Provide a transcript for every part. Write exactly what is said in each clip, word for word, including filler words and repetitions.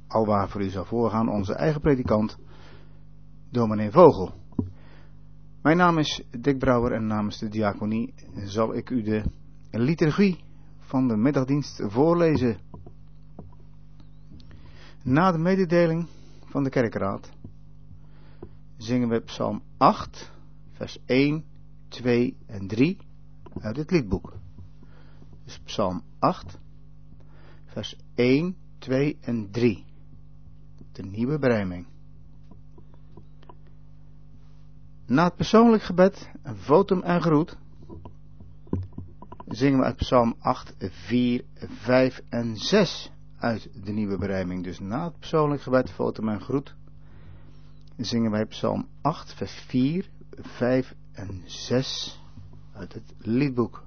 alwaar voor u zal voorgaan onze eigen predikant, dominee Vogel. Mijn naam is Dick Brouwer en namens de diaconie zal ik u de liturgie van de middagdienst voorlezen. Na de mededeling van de kerkraad zingen we Psalm acht, vers één, twee en drie uit het liedboek. Dus Psalm acht, vers één, twee en drie. De nieuwe berijming. Na het persoonlijk gebed, een votum en groet, zingen we uit Psalm acht, vier, vijf en zes uit de nieuwe berijming. Dus na het persoonlijk gebed, votum en groet, zingen wij Psalm acht, vers vier, vijf en zes uit het liedboek.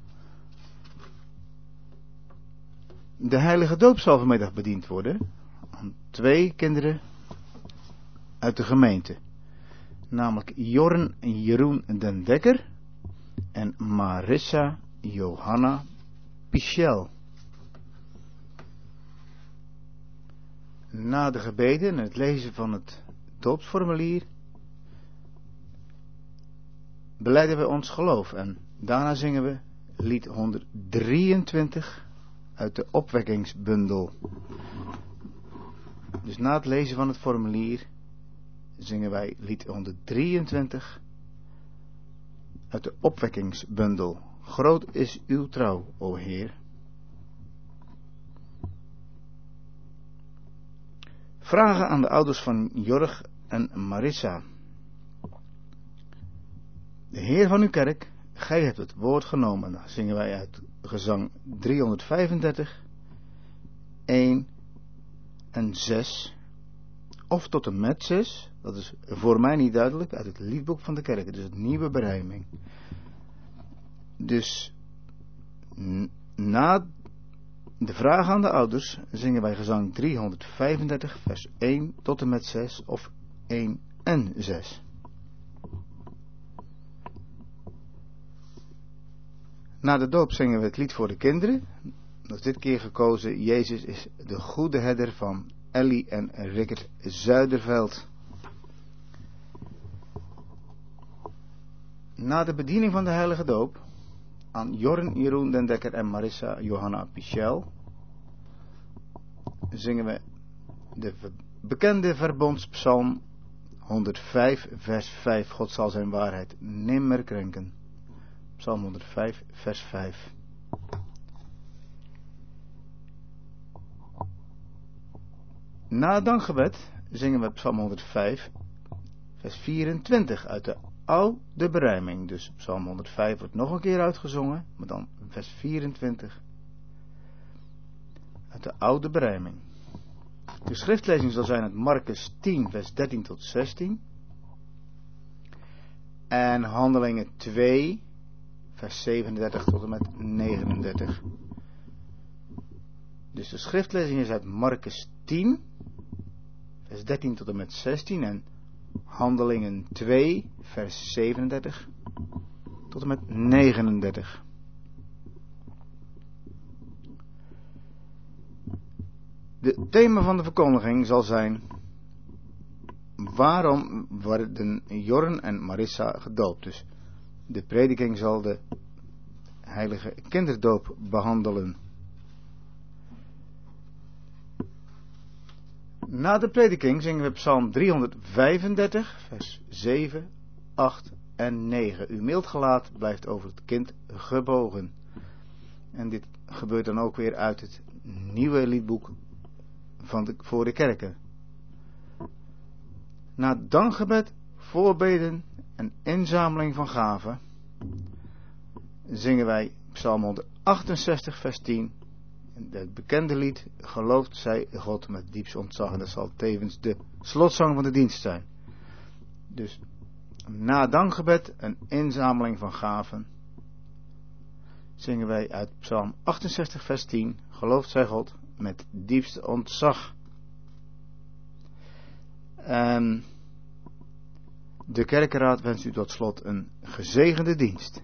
De heilige doop zal vanmiddag bediend worden aan twee kinderen uit de gemeente. Namelijk Jorn Jeroen den Dekker en Marissa Johanna Pichel. Na de gebeden en het lezen van het doopsformulier belijden we ons geloof en daarna zingen we lied honderddrieëntwintig uit de opwekkingsbundel. Dus na het lezen van het formulier zingen wij lied honderddrieëntwintig uit de opwekkingsbundel. Groot is uw trouw, o Heer. Vragen aan de ouders van Jorg en Marissa. De Heer van uw kerk, gij hebt het woord genomen. Dan zingen wij uit gezang driehonderdvijfendertig, één en zes. Of tot en met zes, dat is voor mij niet duidelijk, uit het liedboek van de kerk, dus het nieuwe berijming. Dus n- na de vraag aan de ouders zingen wij gezang driehonderdvijfendertig, vers één tot en met zes, of één en zes. Na de doop zingen we het lied voor de kinderen. Dat is dit keer gekozen, Jezus is de goede herder van Ellie en Rickert Zuiderveld. Na de bediening van de heilige doop aan Jorn Jeroen den Dekker en Marissa Johanna Pichel zingen we de bekende verbondspsalm honderdvijf vers vijf. God zal zijn waarheid nimmer krenken. Psalm honderdvijf vers vijf. Na het dankgebed zingen we Psalm honderdvijf vers vierentwintig uit de oude berijming. Dus Psalm honderdvijf wordt nog een keer uitgezongen, maar dan vers vierentwintig uit de oude berijming. De schriftlezing zal zijn uit Markus tien vers dertien tot zestien en Handelingen twee vers zevenendertig tot en met negenendertig. Dus de schriftlezing is uit Markus tien vers dertien tot en met zestien en Handelingen twee vers zevenendertig tot en met negenendertig. De thema van de verkondiging zal zijn: waarom worden Jorn en Marissa gedoopt? Dus de prediking zal de heilige kinderdoop behandelen. Na de prediking zingen we Psalm driehonderdvijfendertig, vers zeven, acht en negen. Uw mild gelaat blijft over het kind gebogen. En dit gebeurt dan ook weer uit het nieuwe liedboek van de, voor de kerken. Na dankgebed, voorbeden en inzameling van gaven zingen wij Psalm honderdachtenzestig, vers tien. Het bekende lied, gelooft zij God met diepst ontzag. En dat zal tevens de slotzang van de dienst zijn. Dus na dankgebed en inzameling van gaven zingen wij uit Psalm achtenzestig vers tien. Gelooft zij God met diepst ontzag. En de kerkenraad wenst u tot slot een gezegende dienst.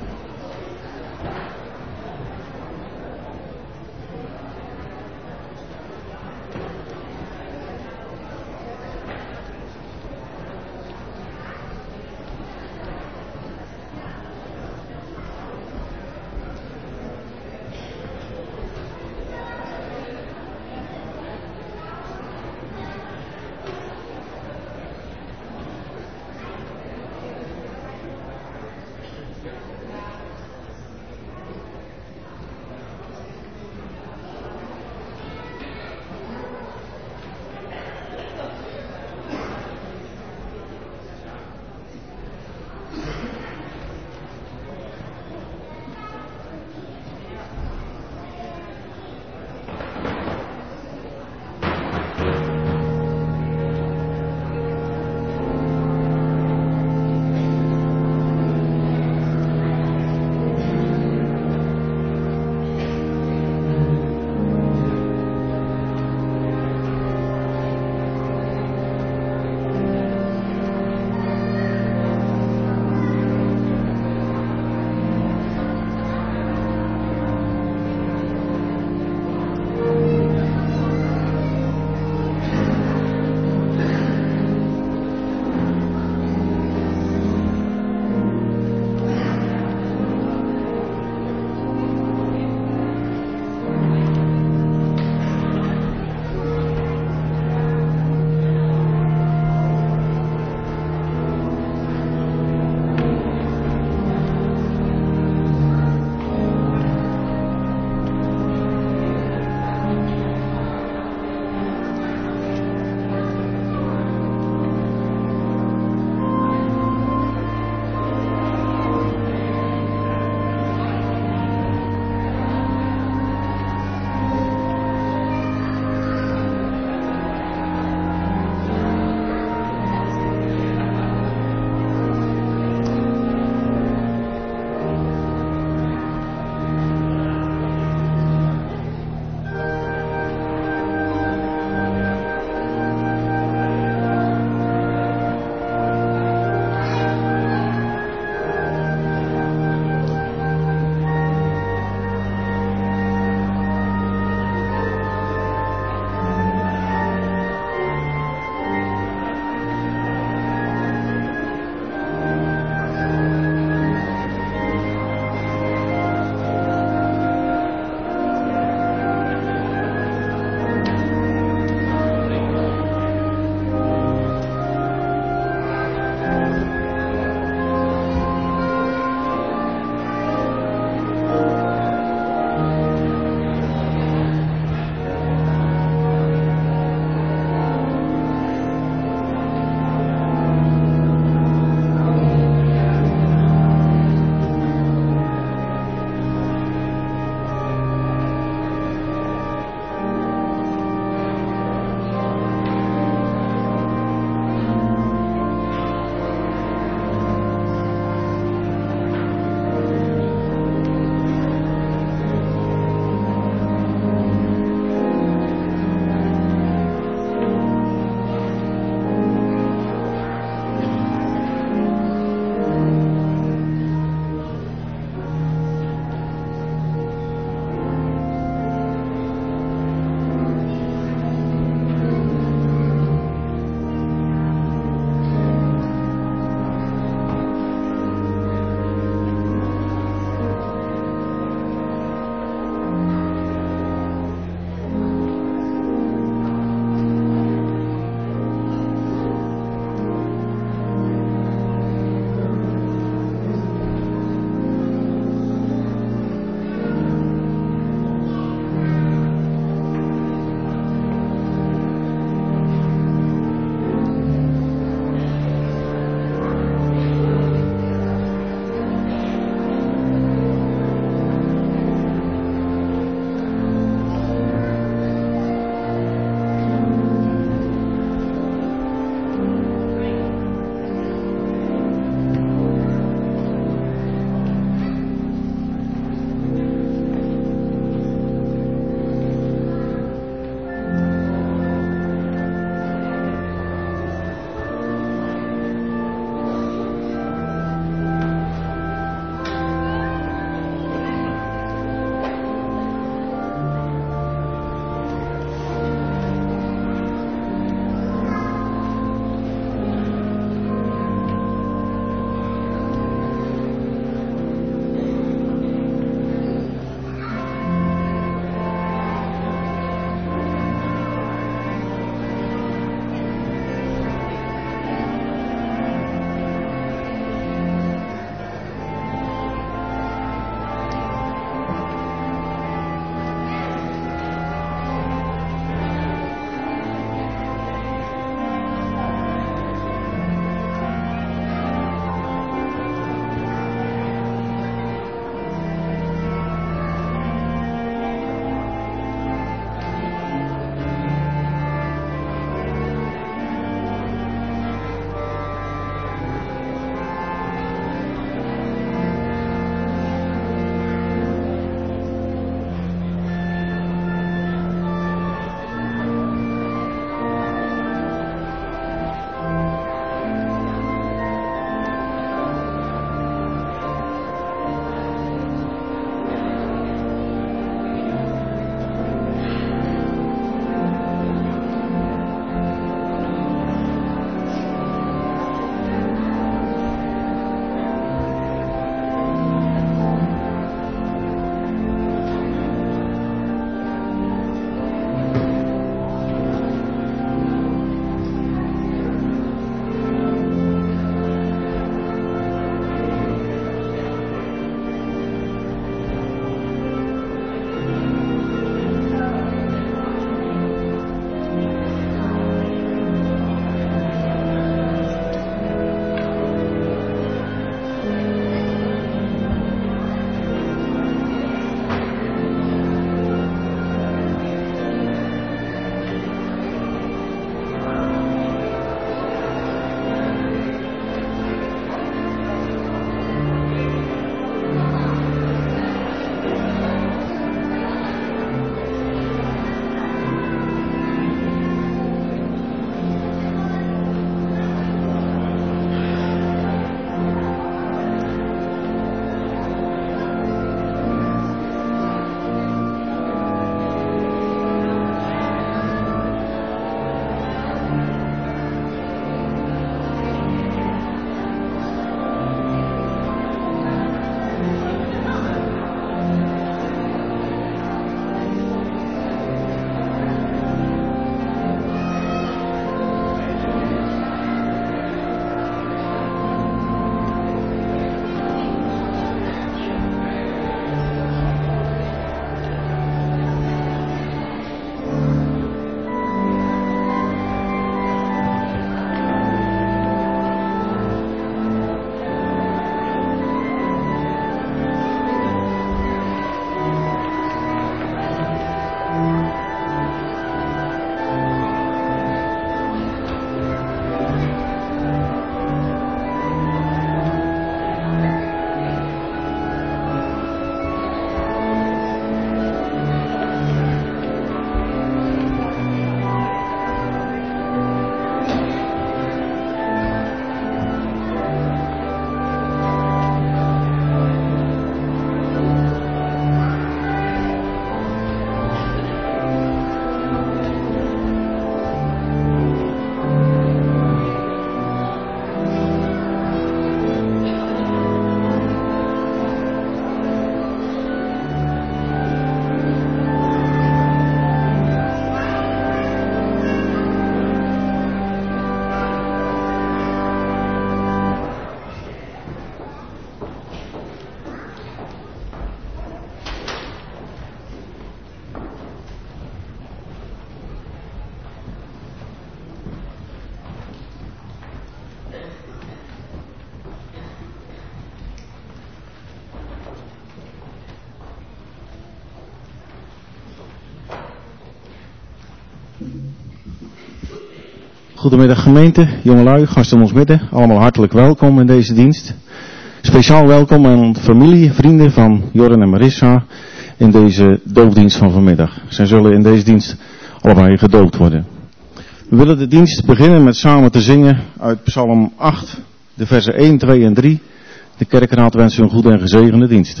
Goedemiddag gemeente, jongelui, gasten in ons midden. Allemaal hartelijk welkom in deze dienst. Speciaal welkom aan de familie, vrienden van Joren en Marissa in deze doopdienst van vanmiddag. Zij zullen in deze dienst allebei gedoopt worden. We willen de dienst beginnen met samen te zingen uit Psalm acht, de versen één, twee en drie. De kerkraad wenst u een goede en gezegende dienst.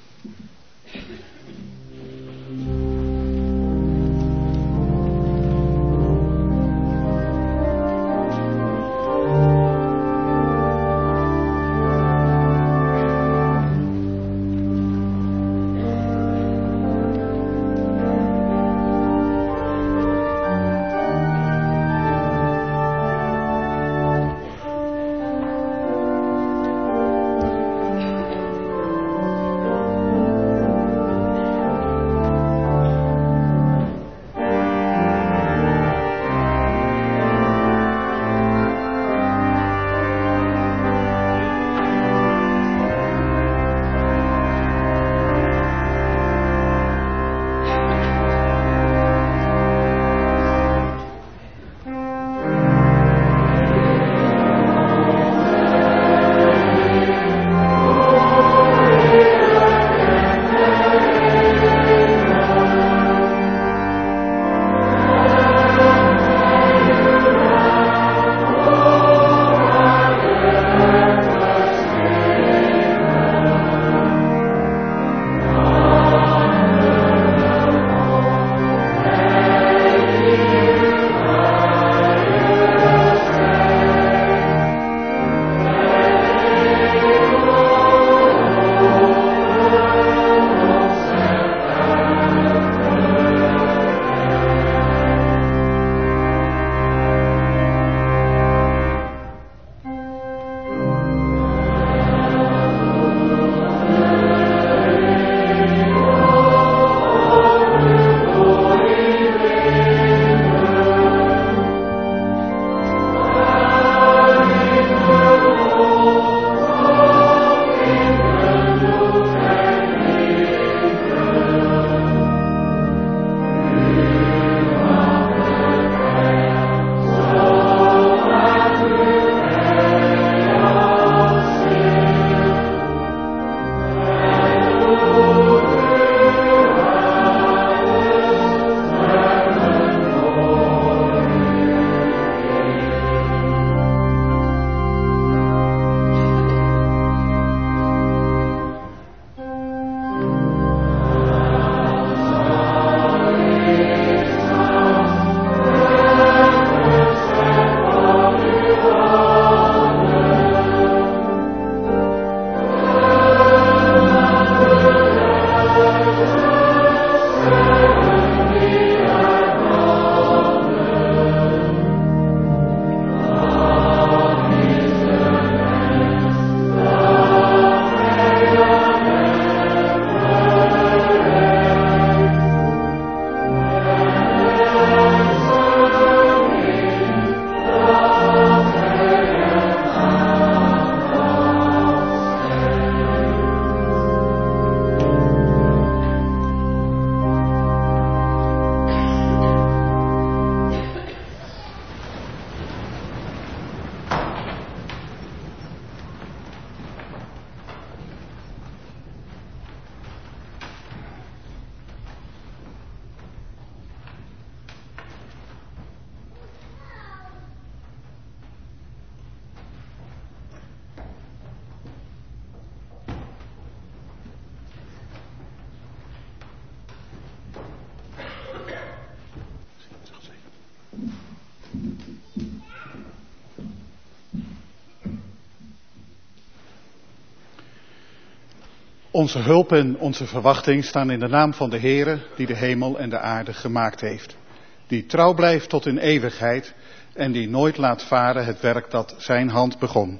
Onze hulp en onze verwachting staan in de naam van de Heere, die de hemel en de aarde gemaakt heeft. Die trouw blijft tot in eeuwigheid en die nooit laat varen het werk dat zijn hand begon.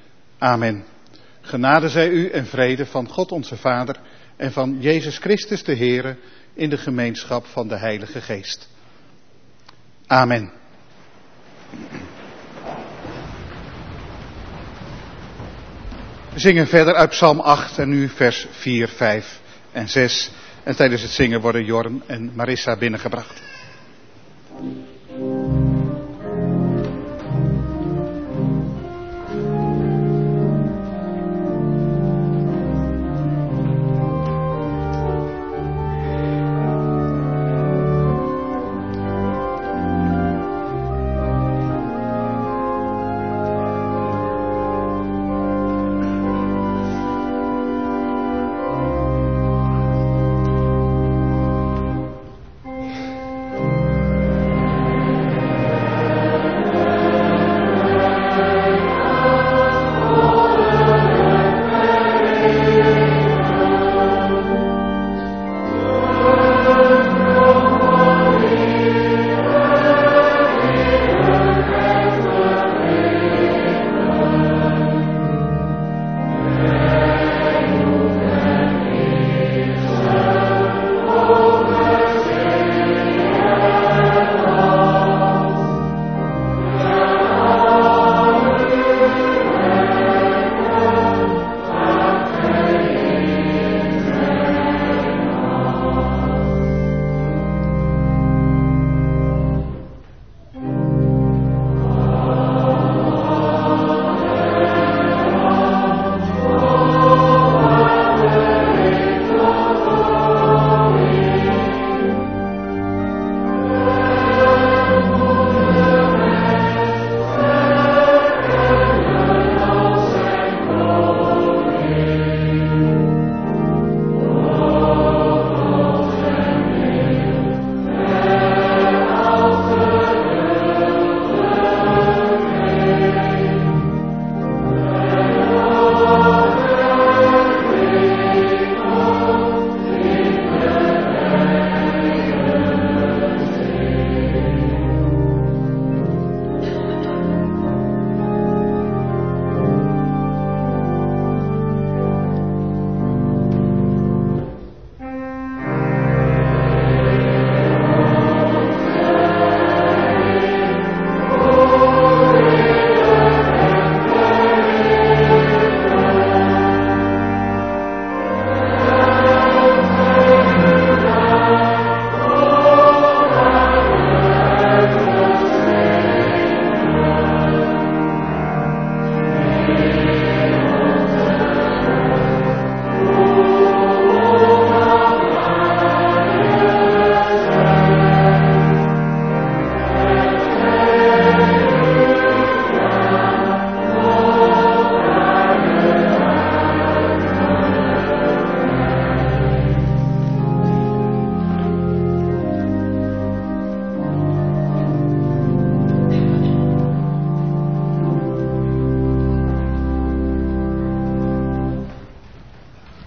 Amen. Genade zij u en vrede van God onze Vader en van Jezus Christus de Heere in de gemeenschap van de Heilige Geest. Amen. We zingen verder uit Psalm acht en nu vers vier, vijf en zes. En tijdens het zingen worden Jorn en Marissa binnengebracht.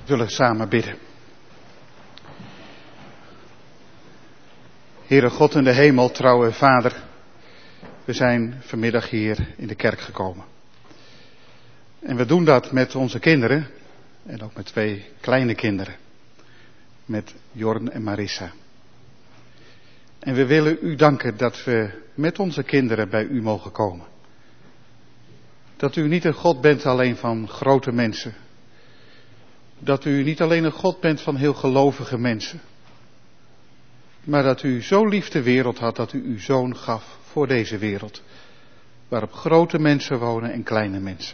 zullen samen bidden. Heere God in de hemel, trouwe Vader, we zijn vanmiddag hier in de kerk gekomen. En we doen dat met onze kinderen en ook met twee kleine kinderen, met Jorn en Marissa. En we willen u danken dat we met onze kinderen bij u mogen komen. Dat u niet een God bent alleen van grote mensen. Dat u niet alleen een God bent van heel gelovige mensen. Maar dat u zo lief de wereld had dat u uw zoon gaf voor deze wereld. Waarop grote mensen wonen en kleine mensen.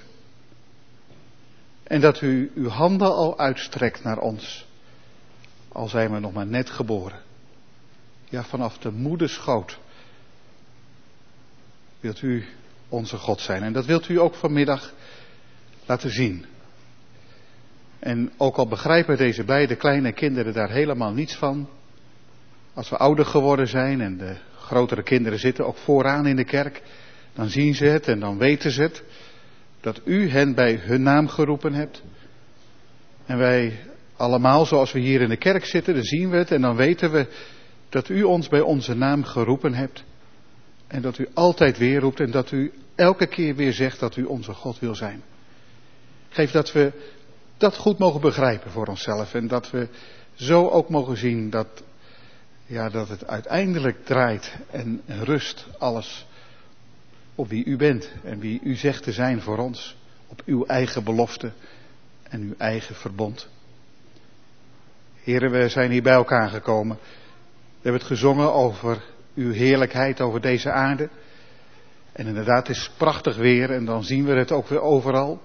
En dat u uw handen al uitstrekt naar ons. Al zijn we nog maar net geboren. Ja, vanaf de moederschoot wilt u onze God zijn. En dat wilt u ook vanmiddag laten zien. En ook al begrijpen deze beide kleine kinderen daar helemaal niets van. Als we ouder geworden zijn en de grotere kinderen zitten ook vooraan in de kerk. Dan zien ze het en dan weten ze het. Dat u hen bij hun naam geroepen hebt. En wij allemaal zoals we hier in de kerk zitten, dan zien we het en dan weten we dat u ons bij onze naam geroepen hebt. En dat u altijd weer roept en dat u elke keer weer zegt dat u onze God wil zijn. Geef dat we dat goed mogen begrijpen voor onszelf. En dat we zo ook mogen zien dat, ja, dat het uiteindelijk draait en rust alles op wie u bent. En wie u zegt te zijn voor ons. Op uw eigen belofte en uw eigen verbond. Heren, we zijn hier bij elkaar gekomen. We hebben het gezongen over uw heerlijkheid over deze aarde. En inderdaad, het is prachtig weer en dan zien we het ook weer overal.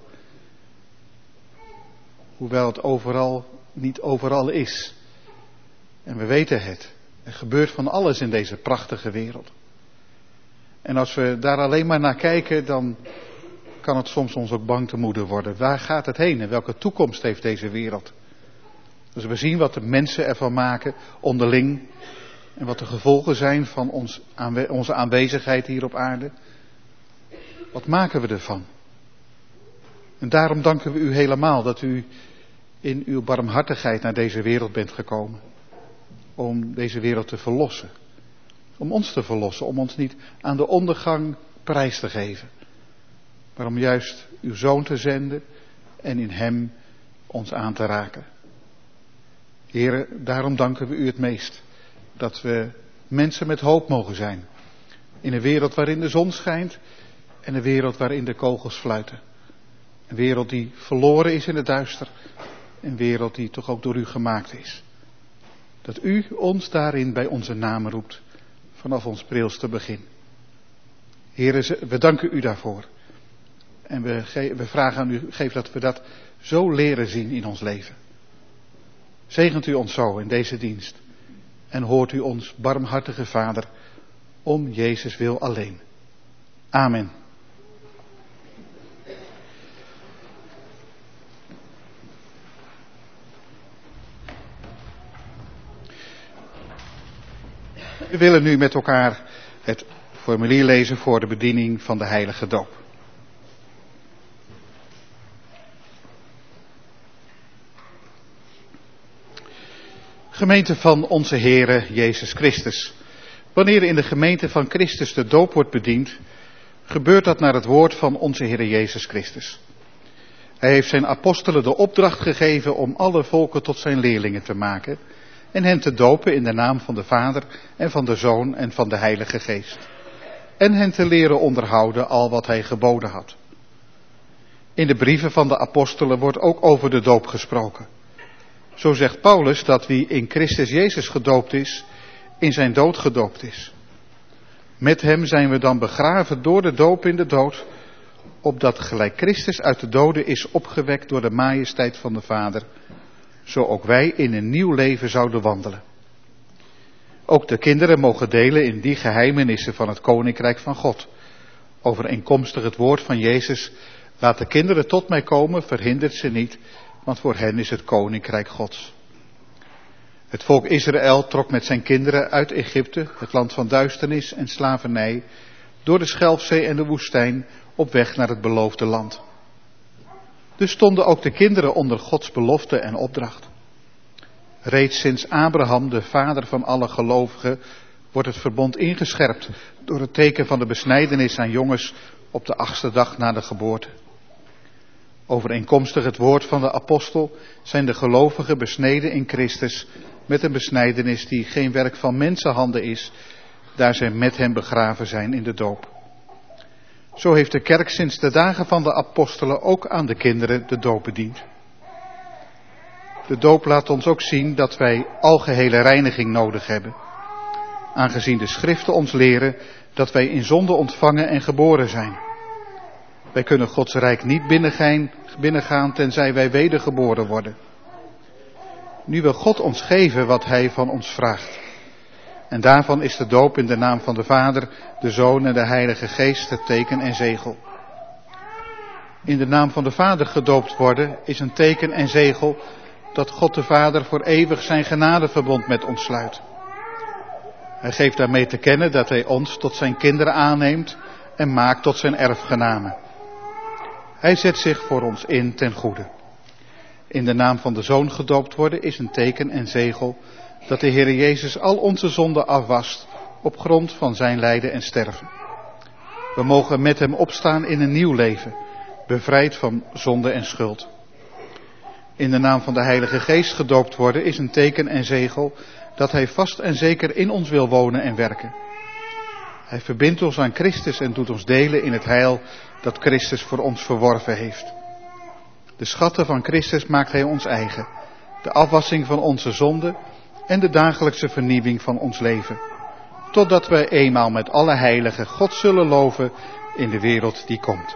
Hoewel het overal niet overal is. En we weten het. Er gebeurt van alles in deze prachtige wereld. En als we daar alleen maar naar kijken, dan kan het soms ons ook bang te moede worden. Waar gaat het heen en welke toekomst heeft deze wereld? Dus we zien wat de mensen ervan maken, onderling. En wat de gevolgen zijn van ons, onze aanwezigheid hier op aarde. Wat maken we ervan? En daarom danken we u helemaal dat u in uw barmhartigheid naar deze wereld bent gekomen. Om deze wereld te verlossen. Om ons te verlossen. Om ons niet aan de ondergang prijs te geven. Maar om juist uw zoon te zenden en in hem ons aan te raken. Heren, daarom danken we u het meest. Dat we mensen met hoop mogen zijn. In een wereld waarin de zon schijnt. En een wereld waarin de kogels fluiten. Een wereld die verloren is in het duister. Een wereld die toch ook door u gemaakt is. Dat u ons daarin bij onze naam roept. Vanaf ons prilste begin. Heren, we danken u daarvoor. En we, ge- we vragen aan u, geef dat we dat zo leren zien in ons leven. Zegent u ons zo in deze dienst. En hoort u ons, barmhartige Vader, om Jezus wil alleen. Amen. We willen nu met elkaar het formulier lezen voor de bediening van de heilige doop. Gemeente van onze Heere Jezus Christus. Wanneer in de gemeente van Christus de doop wordt bediend, gebeurt dat naar het woord van onze Heere Jezus Christus. Hij heeft zijn apostelen de opdracht gegeven om alle volken tot zijn leerlingen te maken en hen te dopen in de naam van de Vader en van de Zoon en van de Heilige Geest. En hen te leren onderhouden al wat hij geboden had. In de brieven van de apostelen wordt ook over de doop gesproken. Zo zegt Paulus dat wie in Christus Jezus gedoopt is, in zijn dood gedoopt is. Met hem zijn we dan begraven door de doop in de dood, opdat gelijk Christus uit de doden is opgewekt door de majesteit van de Vader, zo ook wij in een nieuw leven zouden wandelen. Ook de kinderen mogen delen in die geheimenissen van het Koninkrijk van God. Overeenkomstig het woord van Jezus, laat de kinderen tot mij komen, verhindert ze niet, want voor hen is het Koninkrijk Gods. Het volk Israël trok met zijn kinderen uit Egypte, het land van duisternis en slavernij, door de Schelfzee en de woestijn, op weg naar het beloofde land. Dus stonden ook de kinderen onder Gods belofte en opdracht. Reeds sinds Abraham, de vader van alle gelovigen, wordt het verbond ingescherpt door het teken van de besnijdenis aan jongens op de achtste dag na de geboorte. Overeenkomstig het woord van de apostel zijn de gelovigen besneden in Christus met een besnijdenis die geen werk van mensenhanden is, daar zij met hem begraven zijn in de doop. Zo heeft de kerk sinds de dagen van de apostelen ook aan de kinderen de doop bediend. De doop laat ons ook zien dat wij algehele reiniging nodig hebben, aangezien de schriften ons leren dat wij in zonde ontvangen en geboren zijn. Wij kunnen Gods rijk niet binnengaan, binnengaan tenzij wij wedergeboren worden. Nu wil God ons geven wat hij van ons vraagt. En daarvan is de doop in de naam van de Vader, de Zoon en de Heilige Geest het teken en zegel. In de naam van de Vader gedoopt worden is een teken en zegel dat God de Vader voor eeuwig zijn genadeverbond met ons sluit. Hij geeft daarmee te kennen dat hij ons tot zijn kinderen aanneemt en maakt tot zijn erfgenamen. Hij zet zich voor ons in ten goede. In de naam van de Zoon gedoopt worden is een teken en zegel dat de Heer Jezus al onze zonden afwast op grond van zijn lijden en sterven. We mogen met hem opstaan in een nieuw leven, bevrijd van zonde en schuld. In de naam van de Heilige Geest gedoopt worden is een teken en zegel dat hij vast en zeker in ons wil wonen en werken. Hij verbindt ons aan Christus en doet ons delen in het heil dat Christus voor ons verworven heeft. De schatten van Christus maakt hij ons eigen, de afwassing van onze zonden en de dagelijkse vernieuwing van ons leven, totdat wij eenmaal met alle heiligen God zullen loven in de wereld die komt.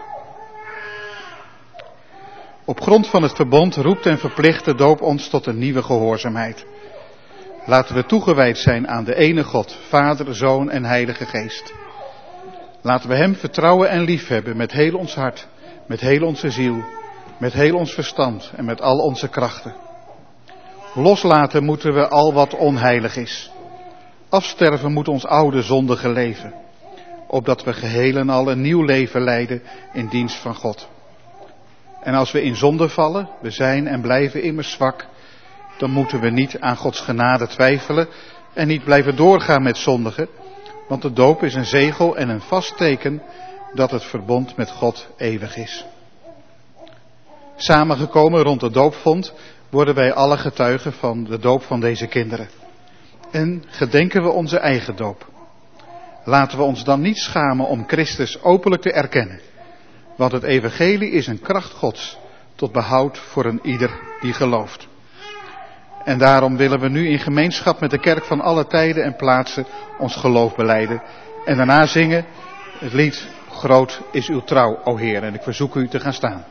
Op grond van het verbond roept en verplicht de doop ons tot een nieuwe gehoorzaamheid. Laten we toegewijd zijn aan de ene God, Vader, Zoon en Heilige Geest. Laten we hem vertrouwen en liefhebben met heel ons hart, met heel onze ziel, met heel ons verstand en met al onze krachten. Loslaten moeten we al wat onheilig is. Afsterven moet ons oude zondige leven, opdat we geheel en al een nieuw leven leiden in dienst van God. En als we in zonde vallen, we zijn en blijven immers zwak, dan moeten we niet aan Gods genade twijfelen en niet blijven doorgaan met zondigen, want de doop is een zegel en een vast teken dat het verbond met God eeuwig is. Samengekomen rond de doopvond worden wij alle getuigen van de doop van deze kinderen. En gedenken we onze eigen doop. Laten we ons dan niet schamen om Christus openlijk te erkennen, want het evangelie is een kracht Gods tot behoud voor een ieder die gelooft. En daarom willen we nu in gemeenschap met de kerk van alle tijden en plaatsen ons geloof belijden. En daarna zingen het lied Groot is uw trouw, o Heer. En ik verzoek u te gaan staan.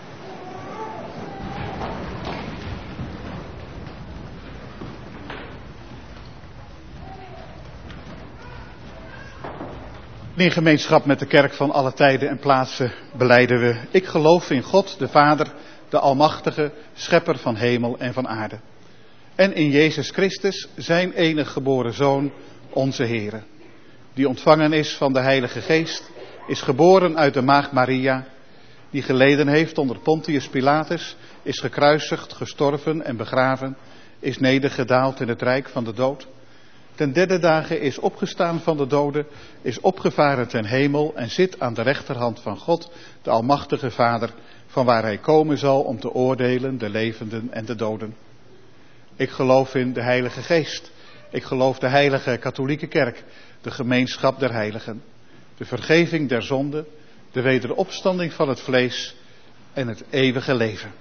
In gemeenschap met de kerk van alle tijden en plaatsen belijden we: ik geloof in God, de Vader, de Almachtige, Schepper van hemel en van aarde. En in Jezus Christus, zijn enige geboren Zoon, onze Heere, die ontvangen is van de Heilige Geest, is geboren uit de maagd Maria, die geleden heeft onder Pontius Pilatus, is gekruisigd, gestorven en begraven, is nedergedaald in het rijk van de dood. Ten derde dagen is opgestaan van de doden, is opgevaren ten hemel en zit aan de rechterhand van God, de Almachtige Vader, van waar hij komen zal om te oordelen de levenden en de doden. Ik geloof in de Heilige Geest. Ik geloof de heilige katholieke kerk, de gemeenschap der heiligen, de vergeving der zonden, de wederopstanding van het vlees en het eeuwige leven.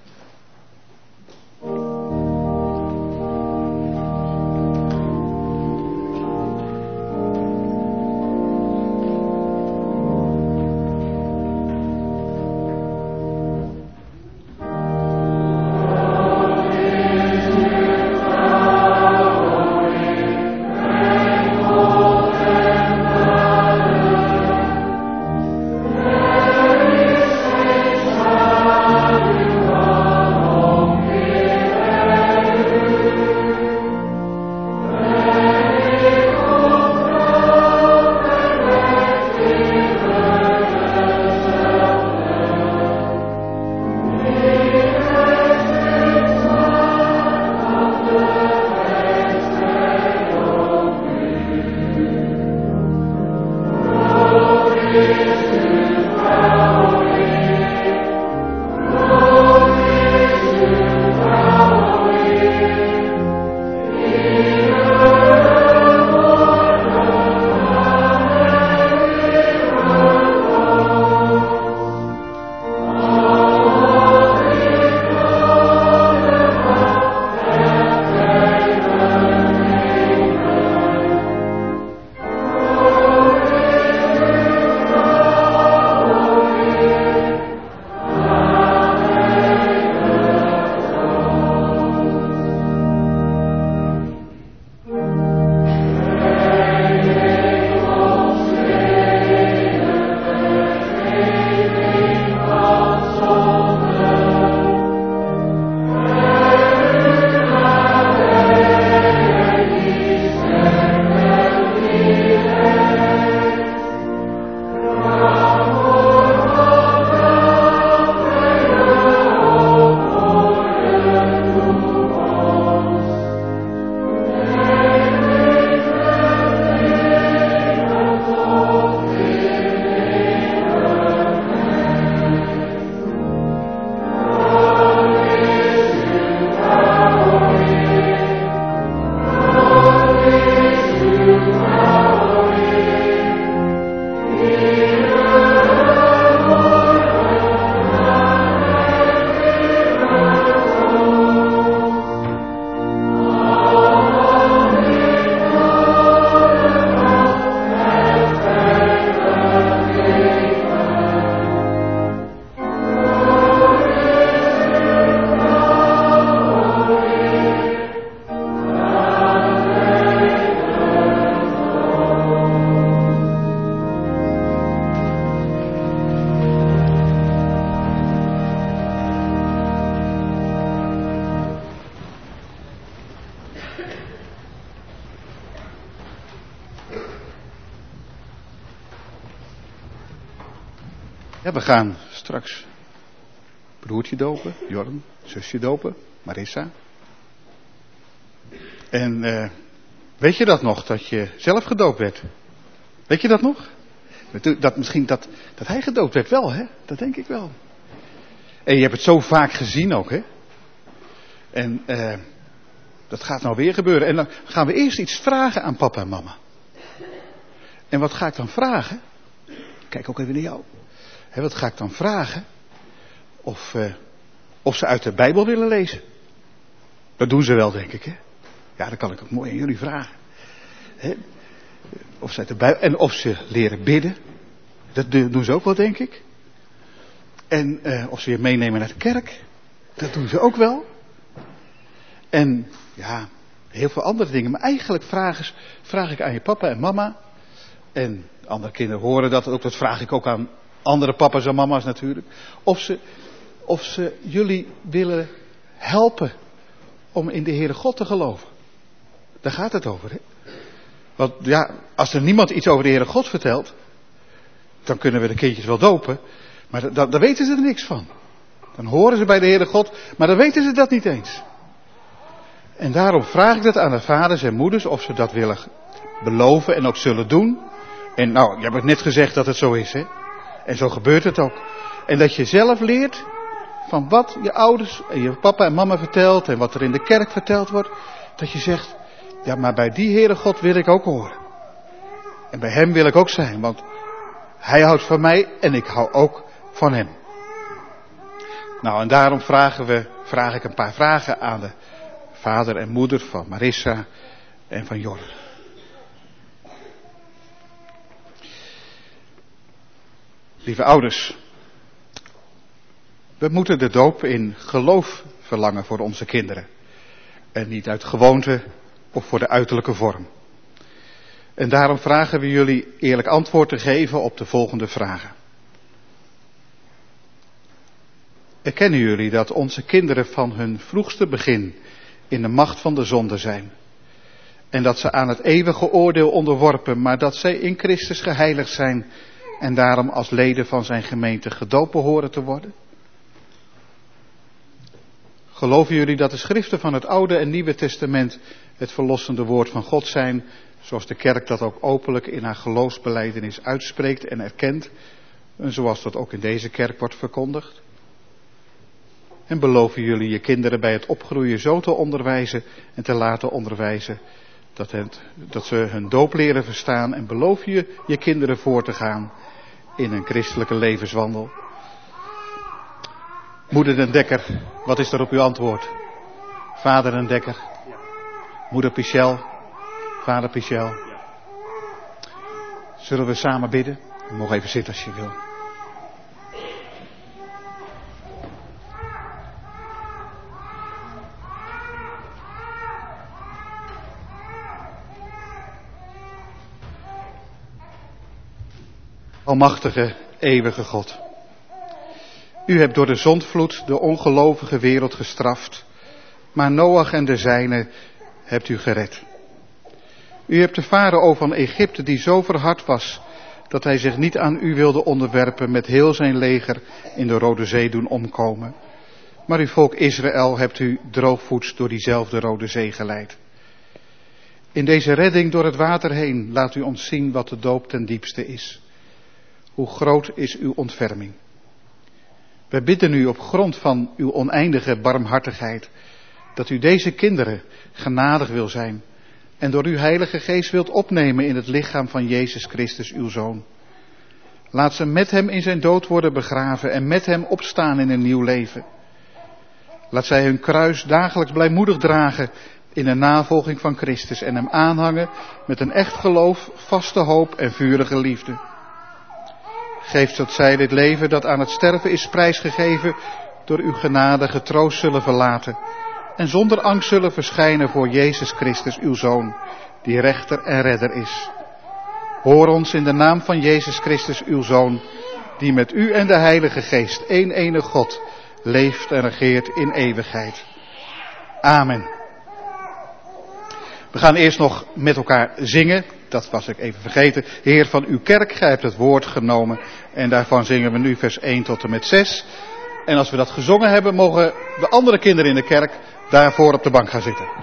Amen. Ja, we gaan straks broertje dopen, Jorn, zusje dopen, Marissa. En uh, weet je dat nog, dat je zelf gedoopt werd? Weet je dat nog? Dat misschien dat, dat hij gedoopt werd wel, hè? Dat denk ik wel. En je hebt het zo vaak gezien ook, hè? En uh, dat gaat nou weer gebeuren. En dan gaan we eerst iets vragen aan papa en mama. En wat ga ik dan vragen? Kijk ook even naar jou. Hè, wat ga ik dan vragen? Of, uh, of ze uit de Bijbel willen lezen. Dat doen ze wel, denk ik, hè? Ja, dat kan ik ook mooi aan jullie vragen. Hè? Of ze uit de Bijbel, en of ze leren bidden. Dat doen ze ook wel, denk ik. En uh, of ze je meenemen naar de kerk. Dat doen ze ook wel. En ja, heel veel andere dingen. Maar eigenlijk vraag, vraag ik aan je papa en mama. En andere kinderen horen dat ook. Dat vraag ik ook aan andere papa's en mama's natuurlijk. Of ze, of ze jullie willen helpen om in de Heere God te geloven. Daar gaat het over, hè? Want ja, als er niemand iets over de Heere God vertelt, dan kunnen we de kindjes wel dopen. Maar dan, dan weten ze er niks van. Dan horen ze bij de Heere God, maar dan weten ze dat niet eens. En daarom vraag ik dat aan de vaders en moeders of ze dat willen beloven en ook zullen doen. En nou, je hebt het net gezegd dat het zo is, hè. En zo gebeurt het ook. En dat je zelf leert van wat je ouders en je papa en mama vertelt en wat er in de kerk verteld wordt. Dat je zegt, ja, maar bij die Heere God wil ik ook horen. En bij hem wil ik ook zijn, want hij houdt van mij en ik hou ook van hem. Nou, en daarom vragen we, vraag ik een paar vragen aan de vader en moeder van Marissa en van Jorn. Lieve ouders, we moeten de doop in geloof verlangen voor onze kinderen. En niet uit gewoonte of voor de uiterlijke vorm. En daarom vragen we jullie eerlijk antwoord te geven op de volgende vragen. Erkennen jullie dat onze kinderen van hun vroegste begin in de macht van de zonde zijn? En dat ze aan het eeuwige oordeel onderworpen, maar dat zij in Christus geheiligd zijn en daarom als leden van zijn gemeente gedoopt behoren te worden? Geloven jullie dat de schriften van het Oude en Nieuwe Testament het verlossende woord van God zijn, zoals de kerk dat ook openlijk in haar geloofsbelijdenis uitspreekt en erkent, en zoals dat ook in deze kerk wordt verkondigd? En beloven jullie je kinderen bij het opgroeien zo te onderwijzen en te laten onderwijzen, dat, het, dat ze hun doop leren verstaan, en beloof je je kinderen voor te gaan in een christelijke levenswandel? Moeder den Dekker, wat is er op uw antwoord? Vader den Dekker. Moeder Pichel. Vader Pichel. Zullen we samen bidden? Je mag even zitten als je wil. Almachtige, eeuwige God. U hebt door de zondvloed de ongelovige wereld gestraft, maar Noach en de zijnen hebt u gered. U hebt de farao van Egypte, die zo verhard was dat hij zich niet aan u wilde onderwerpen, met heel zijn leger in de Rode Zee doen omkomen. Maar uw volk Israël hebt u droogvoets door diezelfde Rode Zee geleid. In deze redding door het water heen laat u ons zien wat de doop ten diepste is. Hoe groot is uw ontferming. Wij bidden u op grond van uw oneindige barmhartigheid, dat u deze kinderen genadig wil zijn en door uw Heilige Geest wilt opnemen in het lichaam van Jezus Christus, uw Zoon. Laat ze met hem in zijn dood worden begraven en met hem opstaan in een nieuw leven. Laat zij hun kruis dagelijks blijmoedig dragen in de navolging van Christus en hem aanhangen met een echt geloof, vaste hoop en vurige liefde. Geef dat zij dit leven dat aan het sterven is prijsgegeven door uw genade getroost zullen verlaten en zonder angst zullen verschijnen voor Jezus Christus, uw Zoon, die rechter en redder is. Hoor ons in de naam van Jezus Christus, uw Zoon, die met u en de Heilige Geest, één enige God, leeft en regeert in eeuwigheid. Amen. We gaan eerst nog met elkaar zingen. dat was ik even vergeten. Heer, van uw kerk, gij hebt het woord genomen. En daarvan zingen we nu vers één tot en met zes. En als we dat gezongen hebben, mogen de andere kinderen in de kerk daarvoor op de bank gaan zitten.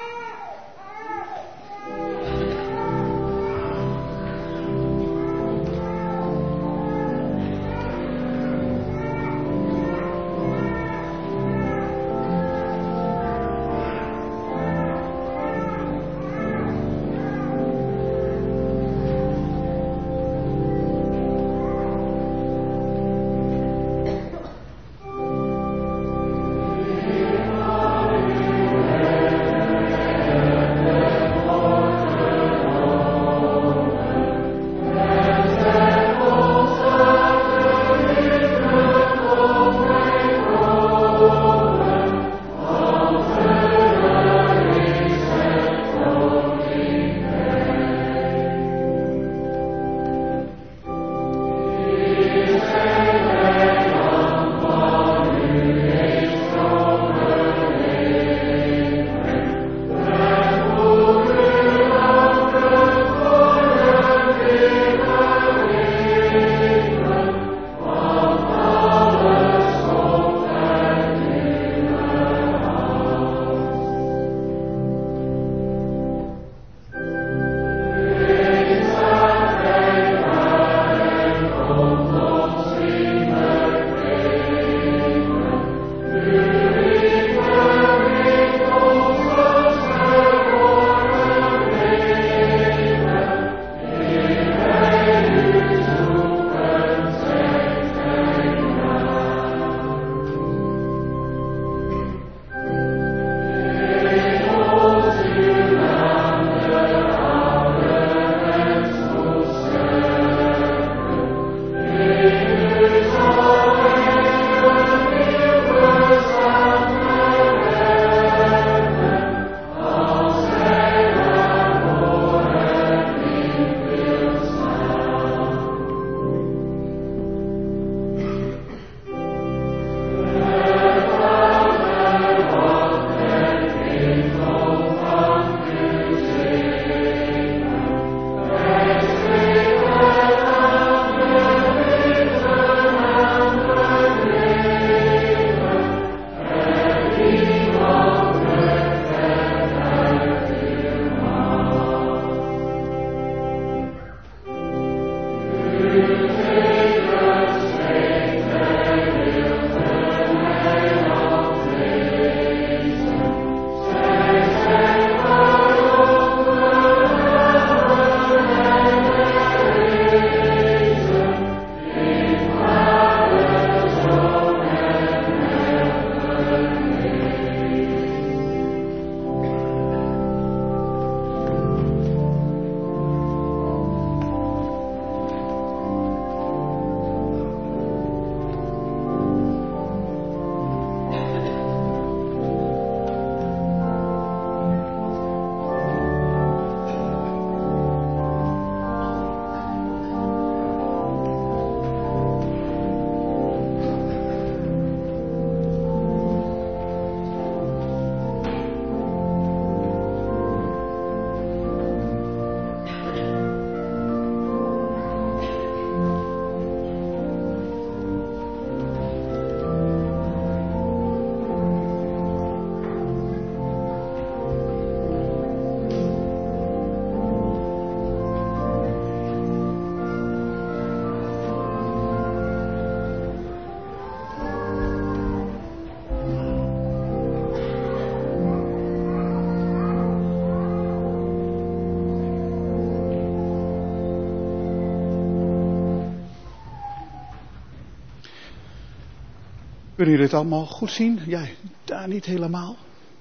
Kunnen jullie het allemaal goed zien? Ja, daar niet helemaal.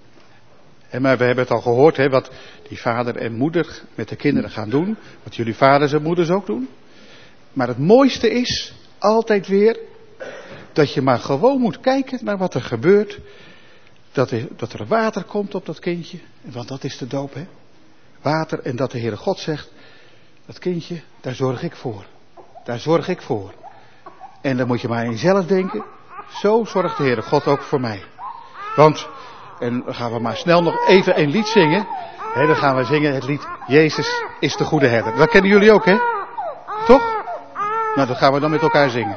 En maar we hebben het al gehoord, hè, wat die vader en moeder met de kinderen gaan doen. Wat jullie vaders en moeders ook doen. Maar het mooiste is altijd weer dat je maar gewoon moet kijken naar wat er gebeurt. Dat er, dat er water komt op dat kindje. Want dat is de doop, hè. Water, en dat de Heere God zegt, dat kindje, daar zorg ik voor. Daar zorg ik voor. En dan moet je maar aan jezelf denken, zo zorgt de Heere God ook voor mij. Want En dan gaan we maar snel nog even een lied zingen. He, dan gaan we zingen het lied Jezus is de goede herder. Dat kennen jullie ook, hè? Toch? Nou, dat gaan we dan met elkaar zingen.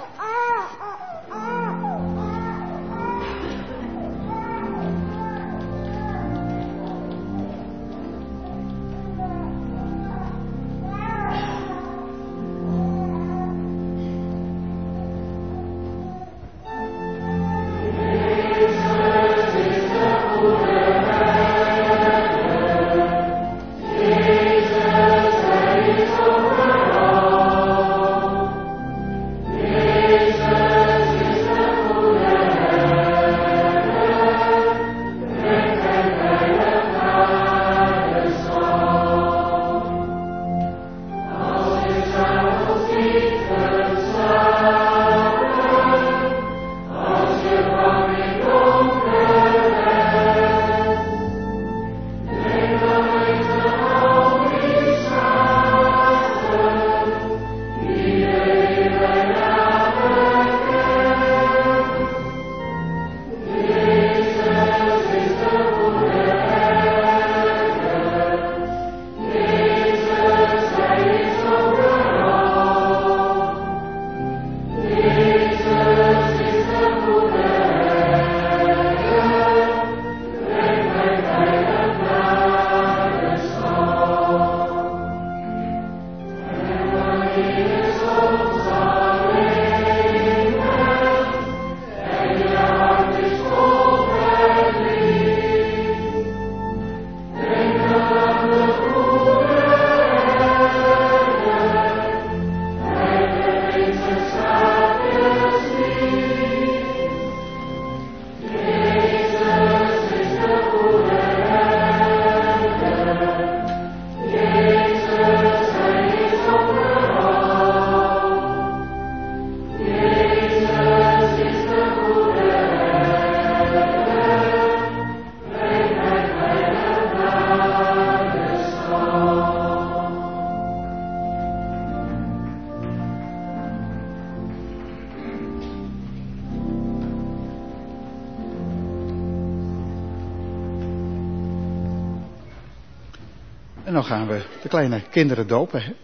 En dan gaan we de kleine kinderen dopen. Hè?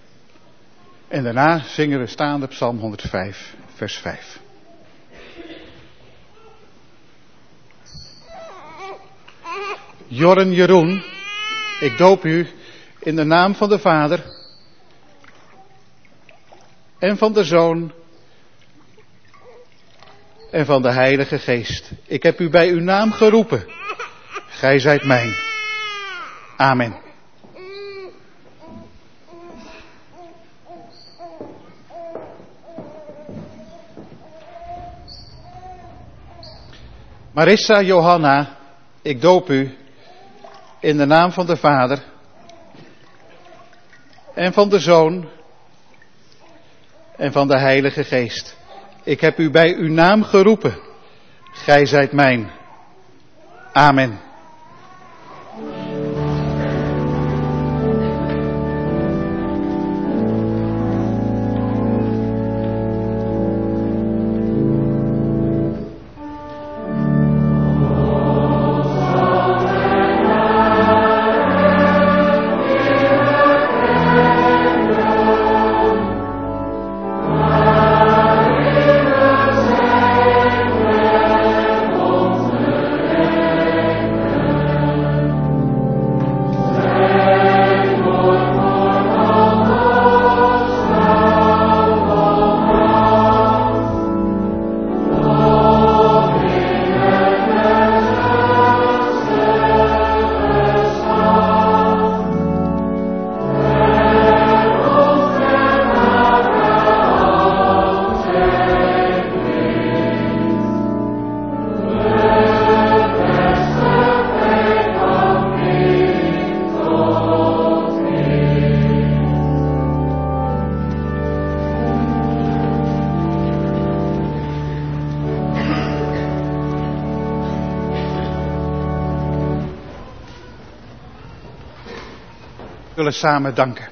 En daarna zingen we staande Psalm honderdvijf, vers vijf. Jorren Jeroen, ik doop u in de naam van de Vader en van de Zoon en van de Heilige Geest. Ik heb u bij uw naam geroepen. Gij zijt mijn. Amen. Marissa Johanna, ik doop u in de naam van de Vader en van de Zoon en van de Heilige Geest. Ik heb u bij uw naam geroepen. Gij zijt mijn. Amen. We zullen samen danken.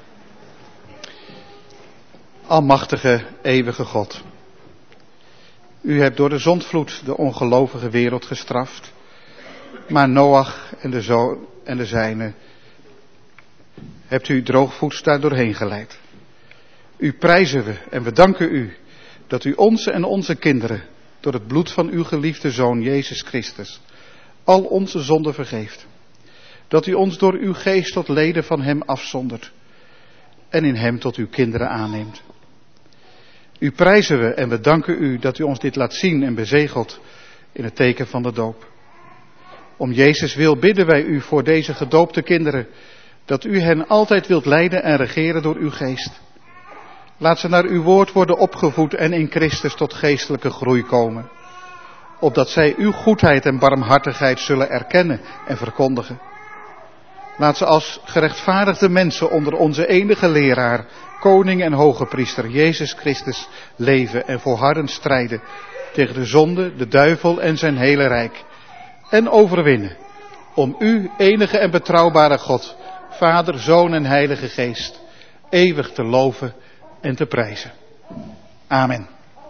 Almachtige, eeuwige God. U hebt door de zondvloed de ongelovige wereld gestraft. Maar Noach en de zoon en de zijnen hebt u droogvoets daar doorheen geleid. U prijzen we en we danken u dat u ons en onze kinderen door het bloed van uw geliefde Zoon Jezus Christus al onze zonden vergeeft. Dat u ons door uw geest tot leden van hem afzondert en in hem tot uw kinderen aanneemt. U prijzen we en we danken u dat u ons dit laat zien en bezegelt in het teken van de doop. Om Jezus wil bidden wij u voor deze gedoopte kinderen, dat u hen altijd wilt leiden en regeren door uw geest. Laat ze naar uw woord worden opgevoed en in Christus tot geestelijke groei komen. Opdat zij uw goedheid en barmhartigheid zullen erkennen en verkondigen. Laat ze als gerechtvaardigde mensen onder onze enige leraar, koning en hoge priester Jezus Christus leven en volhardend strijden tegen de zonde, de duivel en zijn hele rijk. En overwinnen om u, enige en betrouwbare God, Vader, Zoon en Heilige Geest, eeuwig te loven en te prijzen. Amen.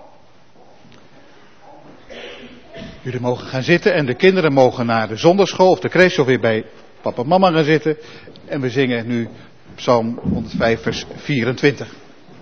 Jullie mogen gaan zitten en de kinderen mogen naar de zondagschool of de crèche of weer bij papa en mama gaan zitten. En we zingen nu Psalm honderdvijf vers vierentwintig.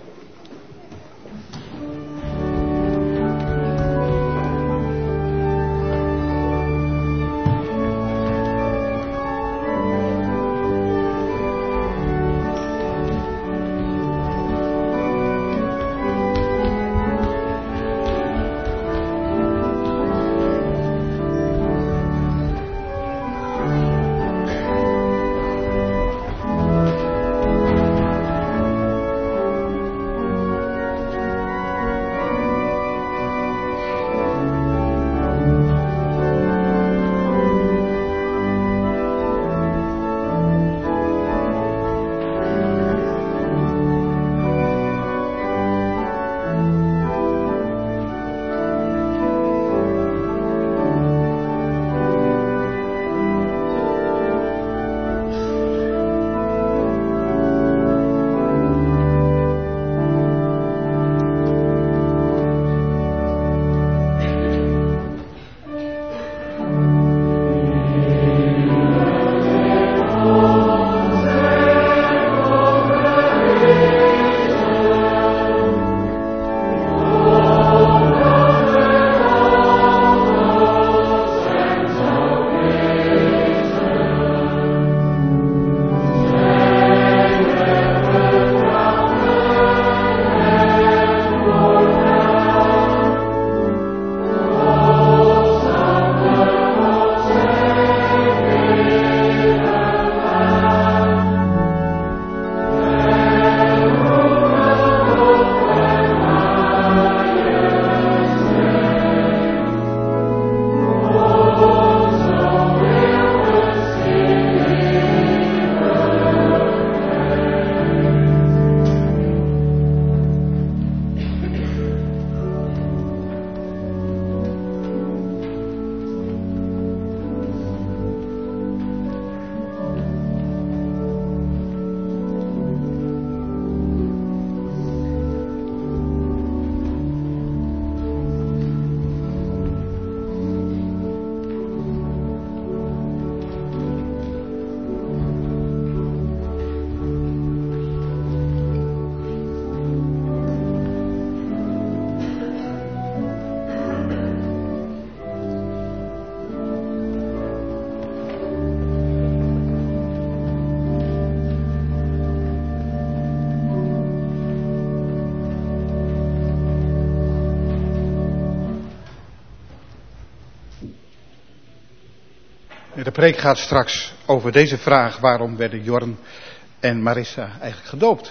De preek gaat straks over deze vraag: waarom werden Jorn en Marissa eigenlijk gedoopt?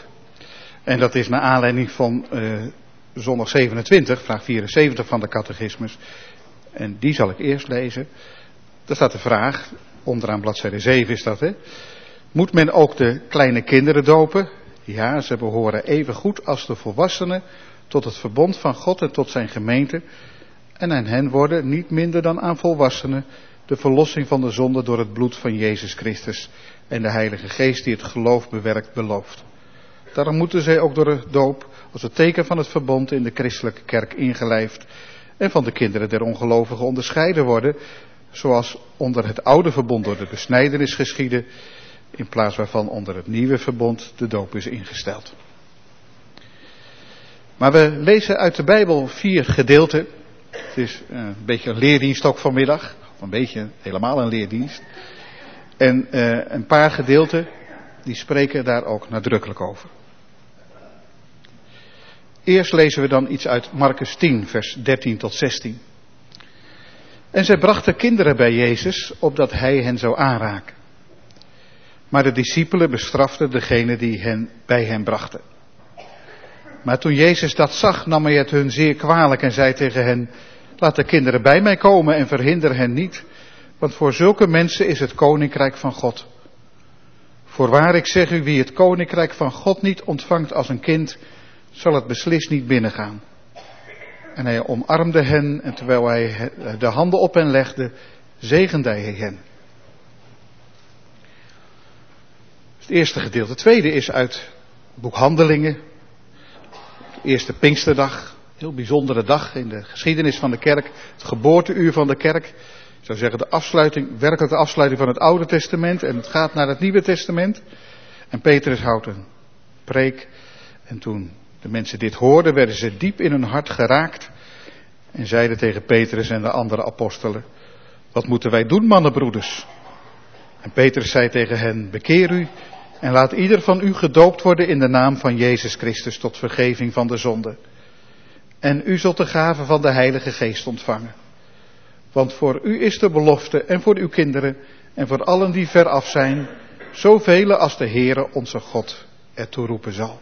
En dat is naar aanleiding van uh, zondag zevenentwintig, vraag vierenzeventig van de catechismus. En die zal ik eerst lezen. Daar staat de vraag, onderaan bladzijde zeven is dat, hè. Moet men ook de kleine kinderen dopen? Ja, ze behoren even goed als de volwassenen tot het verbond van God en tot zijn gemeente. En aan hen worden niet minder dan aan volwassenen de verlossing van de zonde door het bloed van Jezus Christus en de Heilige Geest die het geloof bewerkt belooft. Daarom moeten zij ook door de doop als het teken van het verbond in de christelijke kerk ingelijfd en van de kinderen der ongelovigen onderscheiden worden, zoals onder het oude verbond door de besnijdenis geschiedde, in plaats waarvan onder het nieuwe verbond de doop is ingesteld. Maar we lezen uit de Bijbel vier gedeelten. Het is een beetje een leerdienst ook vanmiddag, of een beetje helemaal een leerdienst. En uh, een paar gedeelten die spreken daar ook nadrukkelijk over. Eerst lezen we dan iets uit Marcus tien, vers dertien tot zestien. En zij brachten kinderen bij Jezus, opdat hij hen zou aanraken. Maar de discipelen bestraften degene die hen bij hen brachten. Maar toen Jezus dat zag, nam hij het hun zeer kwalijk en zei tegen hen: laat de kinderen bij mij komen en verhinder hen niet, want voor zulke mensen is het koninkrijk van God. Voorwaar, ik zeg u, wie het koninkrijk van God niet ontvangt als een kind, zal het beslist niet binnengaan. En hij omarmde hen, en terwijl hij de handen op hen legde, zegende hij hen. Het eerste gedeelte. Het tweede is uit het boek Handelingen. De eerste Pinksterdag. Een heel bijzondere dag in de geschiedenis van de kerk. Het geboorteuur van de kerk. Ik zou zeggen de afsluiting, werkelijk de afsluiting van het Oude Testament. En het gaat naar het Nieuwe Testament. En Petrus houdt een preek. En toen de mensen dit hoorden, werden ze diep in hun hart geraakt. En zeiden tegen Petrus en de andere apostelen: wat moeten wij doen, mannenbroeders? En Petrus zei tegen hen: bekeer u en laat ieder van u gedoopt worden in de naam van Jezus Christus tot vergeving van de zonde. En u zult de gave van de Heilige Geest ontvangen. Want voor u is de belofte en voor uw kinderen en voor allen die ver af zijn, zoveel als de Heere onze God ertoe roepen zal.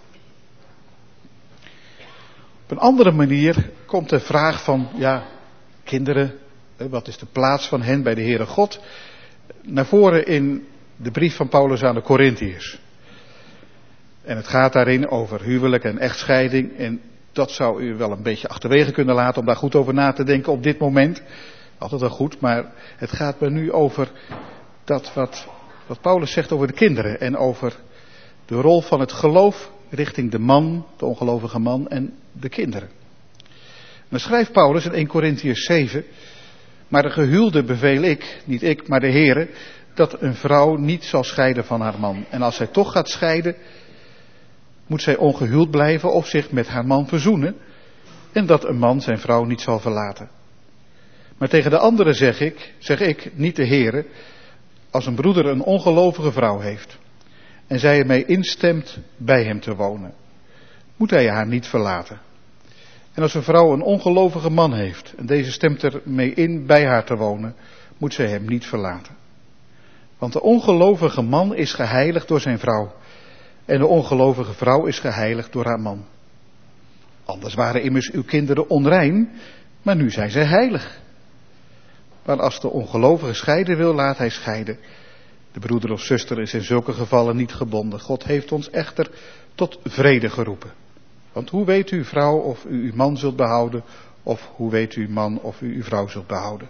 Op een andere manier komt de vraag van, ja, kinderen, wat is de plaats van hen bij de Heere God, naar voren in de brief van Paulus aan de Korintiërs. En het gaat daarin over huwelijk en echtscheiding. En dat zou u wel een beetje achterwege kunnen laten om daar goed over na te denken op dit moment. Altijd wel goed, maar het gaat me nu over dat wat, wat Paulus zegt over de kinderen. En over de rol van het geloof richting de man, de ongelovige man en de kinderen. En dan schrijft Paulus in eerste Korintiërs zeven... maar de gehuwde beveel ik, niet ik, maar de Heere, dat een vrouw niet zal scheiden van haar man. En als zij toch gaat scheiden, moet zij ongehuwd blijven of zich met haar man verzoenen. En dat een man zijn vrouw niet zal verlaten. Maar tegen de anderen zeg ik, zeg ik, niet de Heere, als een broeder een ongelovige vrouw heeft en zij ermee instemt bij hem te wonen, moet hij haar niet verlaten. En als een vrouw een ongelovige man heeft en deze stemt er mee in bij haar te wonen, moet zij hem niet verlaten. Want de ongelovige man is geheiligd door zijn vrouw en de ongelovige vrouw is geheiligd door haar man. Anders waren immers uw kinderen onrein, maar nu zijn zij heilig. Maar als de ongelovige scheiden wil, laat hij scheiden. De broeder of zuster is in zulke gevallen niet gebonden. God heeft ons echter tot vrede geroepen. Want hoe weet u, vrouw, of u uw man zult behouden, of hoe weet u, man, of u uw vrouw zult behouden?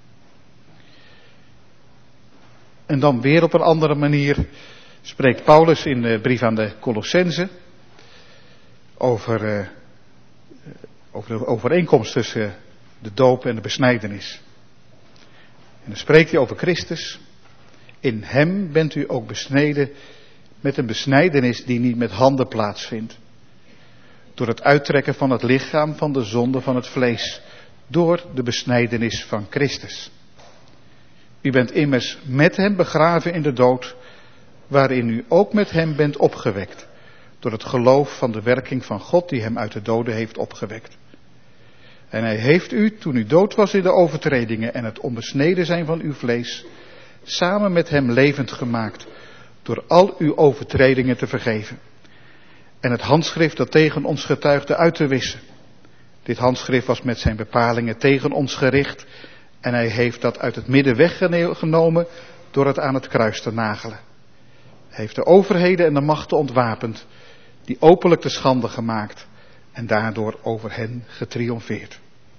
En dan weer op een andere manier spreekt Paulus in de brief aan de Colossenzen over, uh, over de overeenkomst tussen de doop en de besnijdenis. En dan spreekt hij over Christus. In hem bent u ook besneden met een besnijdenis die niet met handen plaatsvindt. Door het uittrekken van het lichaam van de zonde van het vlees. Door de besnijdenis van Christus. U bent immers met hem begraven in de dood, waarin u ook met hem bent opgewekt. Door het geloof van de werking van God die hem uit de doden heeft opgewekt. En hij heeft u, toen u dood was in de overtredingen en het onbesneden zijn van uw vlees, samen met hem levend gemaakt, door al uw overtredingen te vergeven. En het handschrift dat tegen ons getuigde uit te wissen. Dit handschrift was met zijn bepalingen tegen ons gericht en hij heeft dat uit het midden weggenomen door het aan het kruis te nagelen. Hij heeft de overheden en de machten ontwapend, die openlijk te schande gemaakt en daardoor over hen getriomfeerd.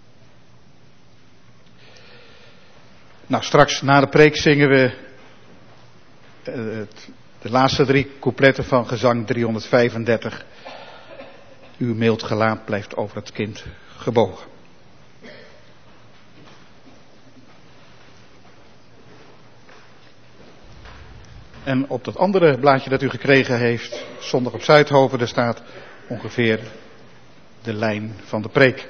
Nou, straks na de preek zingen we uh, de laatste drie coupletten van gezang driehonderdvijfendertig. Uw mild gelaat blijft over het kind gebogen. En op dat andere blaadje dat u gekregen heeft, zondag op Zuidhoven, daar staat ongeveer de lijn van de preek.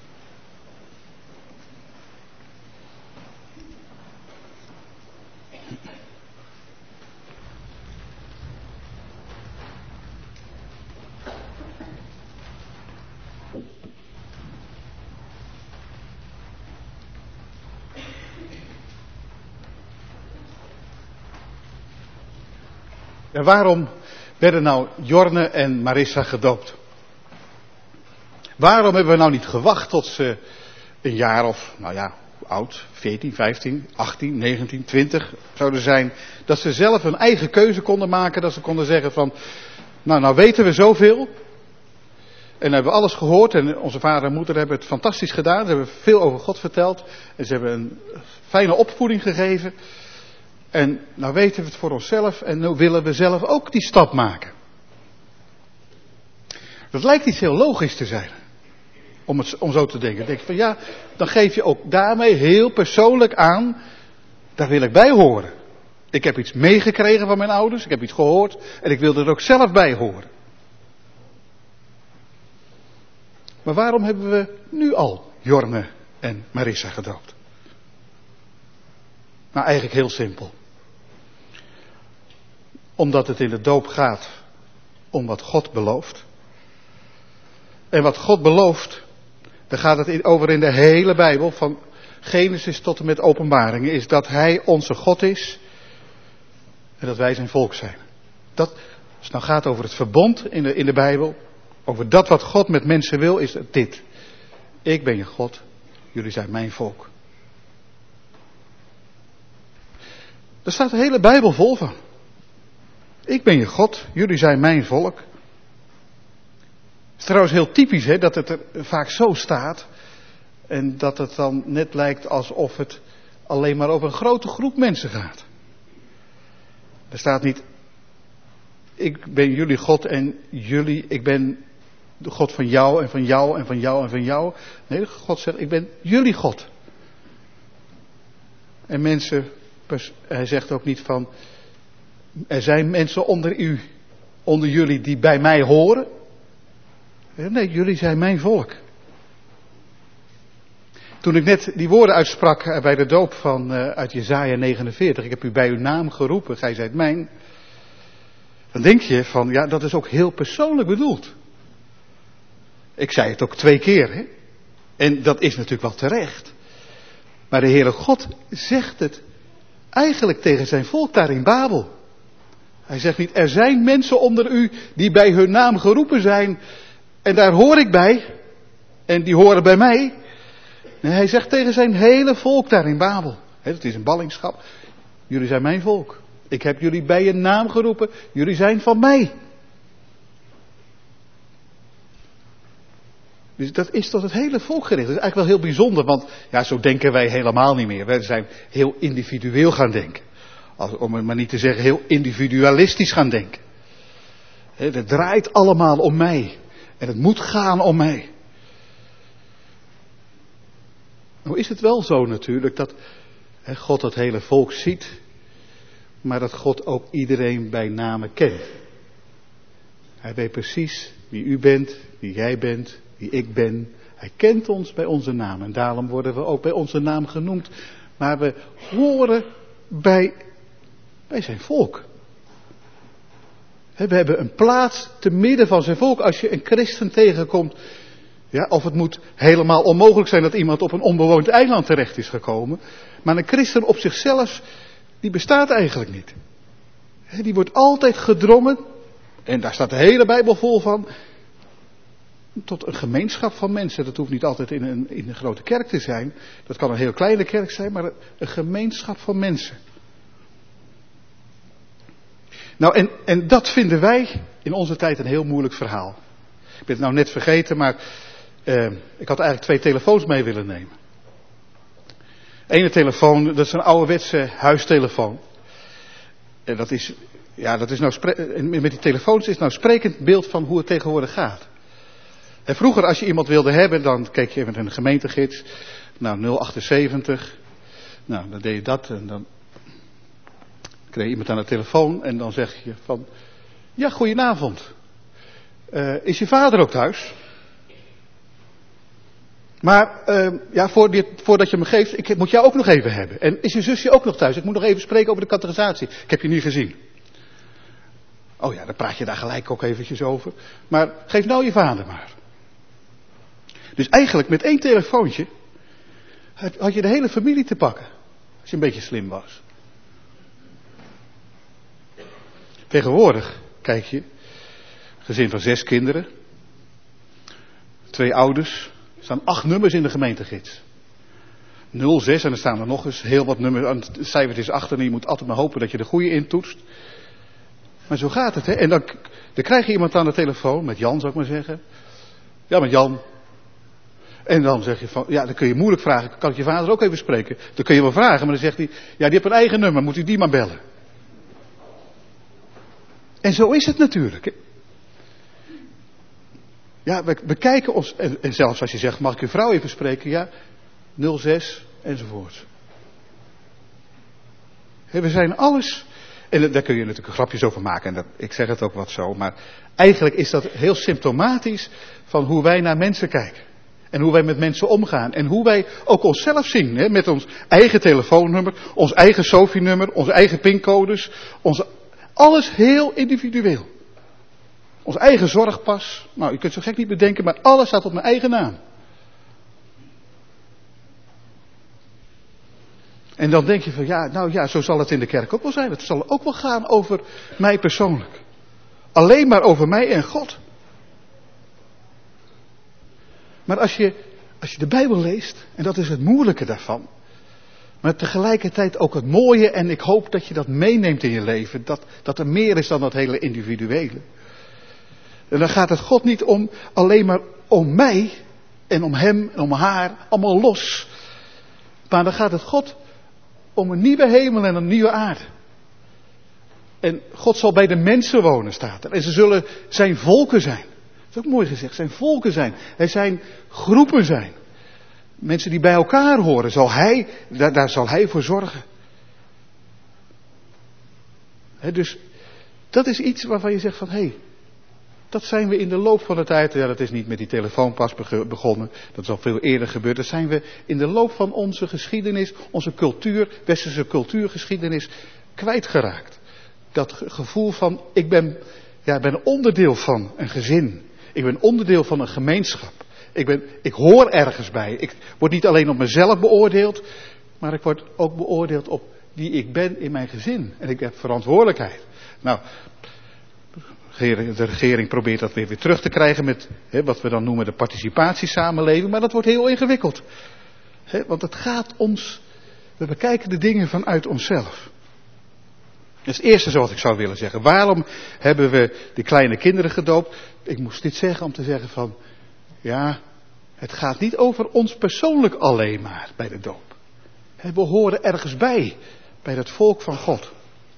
En waarom werden nou Jorne en Marissa gedoopt? Waarom hebben we nou niet gewacht tot ze een jaar of, nou ja, oud, veertien, vijftien, achttien, negentien, twintig zouden zijn. Dat ze zelf een eigen keuze konden maken. Dat ze konden zeggen van, nou, nou weten we zoveel. En hebben we alles gehoord. En onze vader en moeder hebben het fantastisch gedaan. Ze hebben veel over God verteld. En ze hebben een fijne opvoeding gegeven. En nou weten we het voor onszelf. En nu willen we zelf ook die stap maken. Dat lijkt iets heel logisch te zijn. Om, het, om zo te denken. Dan denk je van ja, dan geef je ook daarmee heel persoonlijk aan. Daar wil ik bij horen. Ik heb iets meegekregen van mijn ouders. Ik heb iets gehoord. En ik wil er ook zelf bij horen. Maar waarom hebben we nu al Jorne en Marissa gedoopt? Nou, eigenlijk heel simpel. Omdat het in de doop gaat om wat God belooft. En wat God belooft, daar gaat het over in de hele Bijbel, van Genesis tot en met Openbaringen, is dat Hij onze God is en dat wij zijn volk zijn. Dat, als het nou gaat over het verbond in de, in de Bijbel, over dat wat God met mensen wil, is het dit. Ik ben je God, jullie zijn mijn volk. Daar staat de hele Bijbel vol van. Ik ben je God, jullie zijn mijn volk. Het is trouwens heel typisch hè, dat het er vaak zo staat. En dat het dan net lijkt alsof het alleen maar over een grote groep mensen gaat. Er staat niet, ik ben jullie God en jullie, ik ben de God van jou en van jou en van jou en van jou. Nee, God zegt, ik ben jullie God. En mensen, hij zegt ook niet van, er zijn mensen onder u, onder jullie die bij mij horen. Nee, jullie zijn mijn volk. Toen ik net die woorden uitsprak bij de doop van uh, uit Jesaja negenenveertig, ik heb u bij uw naam geroepen, gij zijt mijn. Dan denk je van, ja, dat is ook heel persoonlijk bedoeld. Ik zei het ook twee keer, hè. En dat is natuurlijk wel terecht. Maar de Heere God zegt het eigenlijk tegen zijn volk daar in Babel. Hij zegt niet, er zijn mensen onder u die bij hun naam geroepen zijn. En daar hoor ik bij. En die horen bij mij. Nee, hij zegt tegen zijn hele volk daar in Babel. Het is een ballingschap. Jullie zijn mijn volk. Ik heb jullie bij je naam geroepen. Jullie zijn van mij. Dus dat is tot het hele volk gericht. Dat is eigenlijk wel heel bijzonder. Want ja, zo denken wij helemaal niet meer. Wij zijn heel individueel gaan denken. Als, om het maar niet te zeggen heel individualistisch gaan denken. He, het draait allemaal om mij. En het moet gaan om mij. Nou is het wel zo natuurlijk dat he, God het hele volk ziet. Maar dat God ook iedereen bij name kent. Hij weet precies wie u bent, wie jij bent, wie ik ben. Hij kent ons bij onze naam. En daarom worden we ook bij onze naam genoemd. Maar we horen bij, bij zijn volk. We hebben een plaats te midden van zijn volk. Als je een christen tegenkomt. Ja, of het moet helemaal onmogelijk zijn dat iemand op een onbewoond eiland terecht is gekomen. Maar een christen op zichzelf, die bestaat eigenlijk niet. Die wordt altijd gedrongen. En daar staat de hele Bijbel vol van. Tot een gemeenschap van mensen. Dat hoeft niet altijd in een, in een grote kerk te zijn. Dat kan een heel kleine kerk zijn, maar een gemeenschap van mensen. Nou, en, en dat vinden wij in onze tijd een heel moeilijk verhaal. Ik ben het nou net vergeten, maar uh, ik had eigenlijk twee telefoons mee willen nemen. Ene telefoon, dat is een ouderwetse huistelefoon. En dat is, ja, dat is nou spre- met die telefoons is nou sprekend beeld van hoe het tegenwoordig gaat. En vroeger, als je iemand wilde hebben, dan keek je met een gemeentegids. Nou, nul achtzeventig. Nou, dan deed je dat en dan Dan krijg je iemand aan de telefoon en dan zeg je van, ja, goedenavond. Uh, is je vader ook thuis? Maar uh, ja, voor dit, voordat je me geeft, ik moet jou ook nog even hebben. En is je zusje ook nog thuis? Ik moet nog even spreken over de catechisatie. Ik heb je niet gezien. Oh ja, dan praat je daar gelijk ook eventjes over. Maar geef nou je vader maar. Dus eigenlijk met één telefoontje had je de hele familie te pakken. Als je een beetje slim was. Tegenwoordig, kijk je, gezin van zes kinderen, twee ouders, er staan acht nummers in de gemeentegids. nul zes en er staan er nog eens heel wat nummers, het cijfertjes achter en je moet altijd maar hopen dat je de goede intoetst. Maar zo gaat het, hè. En dan, dan krijg je iemand aan de telefoon, met Jan zou ik maar zeggen. Ja, met Jan. En dan zeg je van, ja, dan kun je moeilijk vragen, kan ik je vader ook even spreken? Dan kun je wel vragen, maar dan zegt hij, ja, die heeft een eigen nummer, moet u die maar bellen. En zo is het natuurlijk, hè. Ja, we, we kijken ons, en, en zelfs als je zegt, mag ik uw vrouw even spreken? Ja, nul zes enzovoort. He, we zijn alles, en daar kun je natuurlijk grapjes over maken, en dat, ik zeg het ook wat zo, maar eigenlijk is dat heel symptomatisch van hoe wij naar mensen kijken. En hoe wij met mensen omgaan. En hoe wij ook onszelf zien. Hè, met ons eigen telefoonnummer, ons eigen SOFI-nummer, onze eigen pincodes. Onze, alles heel individueel. Ons eigen zorgpas. Nou, je kunt het zo gek niet bedenken, maar alles staat op mijn eigen naam. En dan denk je van, ja, nou ja, zo zal het in de kerk ook wel zijn. Het zal ook wel gaan over mij persoonlijk. Alleen maar over mij en God. Maar als je, als je de Bijbel leest, en dat is het moeilijke daarvan, maar tegelijkertijd ook het mooie, en ik hoop dat je dat meeneemt in je leven, dat, dat er meer is dan dat hele individuele. En dan gaat het God niet om, alleen maar om mij, en om hem, en om haar, allemaal los. Maar dan gaat het God om een nieuwe hemel en een nieuwe aarde. En God zal bij de mensen wonen, staat er. En ze zullen zijn volken zijn. Dat is ook mooi gezegd, zijn volken zijn. Er zijn groepen zijn. Mensen die bij elkaar horen, zal hij, daar, daar zal hij voor zorgen. He, dus dat is iets waarvan je zegt van, hé, hey, dat zijn we in de loop van de tijd, ja, dat is niet met die telefoonpas begonnen, dat is al veel eerder gebeurd, dat zijn we in de loop van onze geschiedenis, onze cultuur, westerse cultuurgeschiedenis, kwijtgeraakt. Dat gevoel van, ik ben, ja, ben onderdeel van een gezin. Ik ben onderdeel van een gemeenschap. Ik, ben, ik hoor ergens bij. Ik word niet alleen op mezelf beoordeeld, maar ik word ook beoordeeld op wie ik ben in mijn gezin. En ik heb verantwoordelijkheid. Nou, de regering probeert dat weer, weer terug te krijgen met hè, wat we dan noemen de participatiesamenleving. Maar dat wordt heel ingewikkeld. Hè, want het gaat ons, we bekijken de dingen vanuit onszelf. Dat is het eerste zo wat ik zou willen zeggen. Waarom hebben we die kleine kinderen gedoopt? Ik moest dit zeggen om te zeggen van, ja, het gaat niet over ons persoonlijk alleen maar bij de doop. We horen ergens bij, bij het volk van God.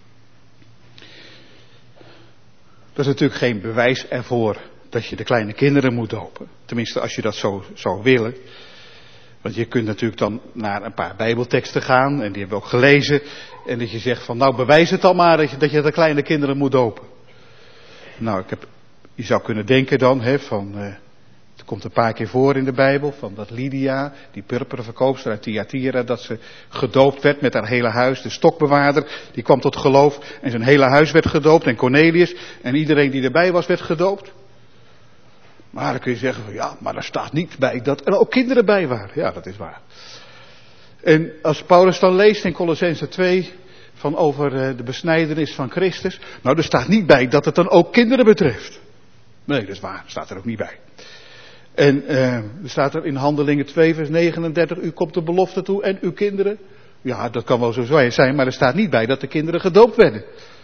Dat is natuurlijk geen bewijs ervoor dat je de kleine kinderen moet dopen. Tenminste, als je dat zo zou willen. Want je kunt natuurlijk dan naar een paar bijbelteksten gaan, en die hebben we ook gelezen. En dat je zegt van, nou bewijs het dan maar dat je, dat je de kleine kinderen moet dopen. Nou, ik heb, je zou kunnen denken dan, hè, van, uh, het komt een paar keer voor in de Bijbel, van dat Lydia, die purperen verkoopster uit Thyatira, dat ze gedoopt werd met haar hele huis. De stokbewaarder, die kwam tot geloof en zijn hele huis werd gedoopt. En Cornelius en iedereen die erbij was, werd gedoopt. Maar dan kun je zeggen van, ja, maar er staat niet bij dat er ook kinderen bij waren. Ja, dat is waar. En als Paulus dan leest in Colossense twee van over de besnijdenis van Christus. Nou, er staat niet bij dat het dan ook kinderen betreft. Nee, dat is waar. Staat er ook niet bij. En uh, er staat er in Handelingen twee vers negenendertig. U komt de belofte toe en uw kinderen. Ja, dat kan wel zo zijn, maar er staat niet bij dat de kinderen gedoopt werden.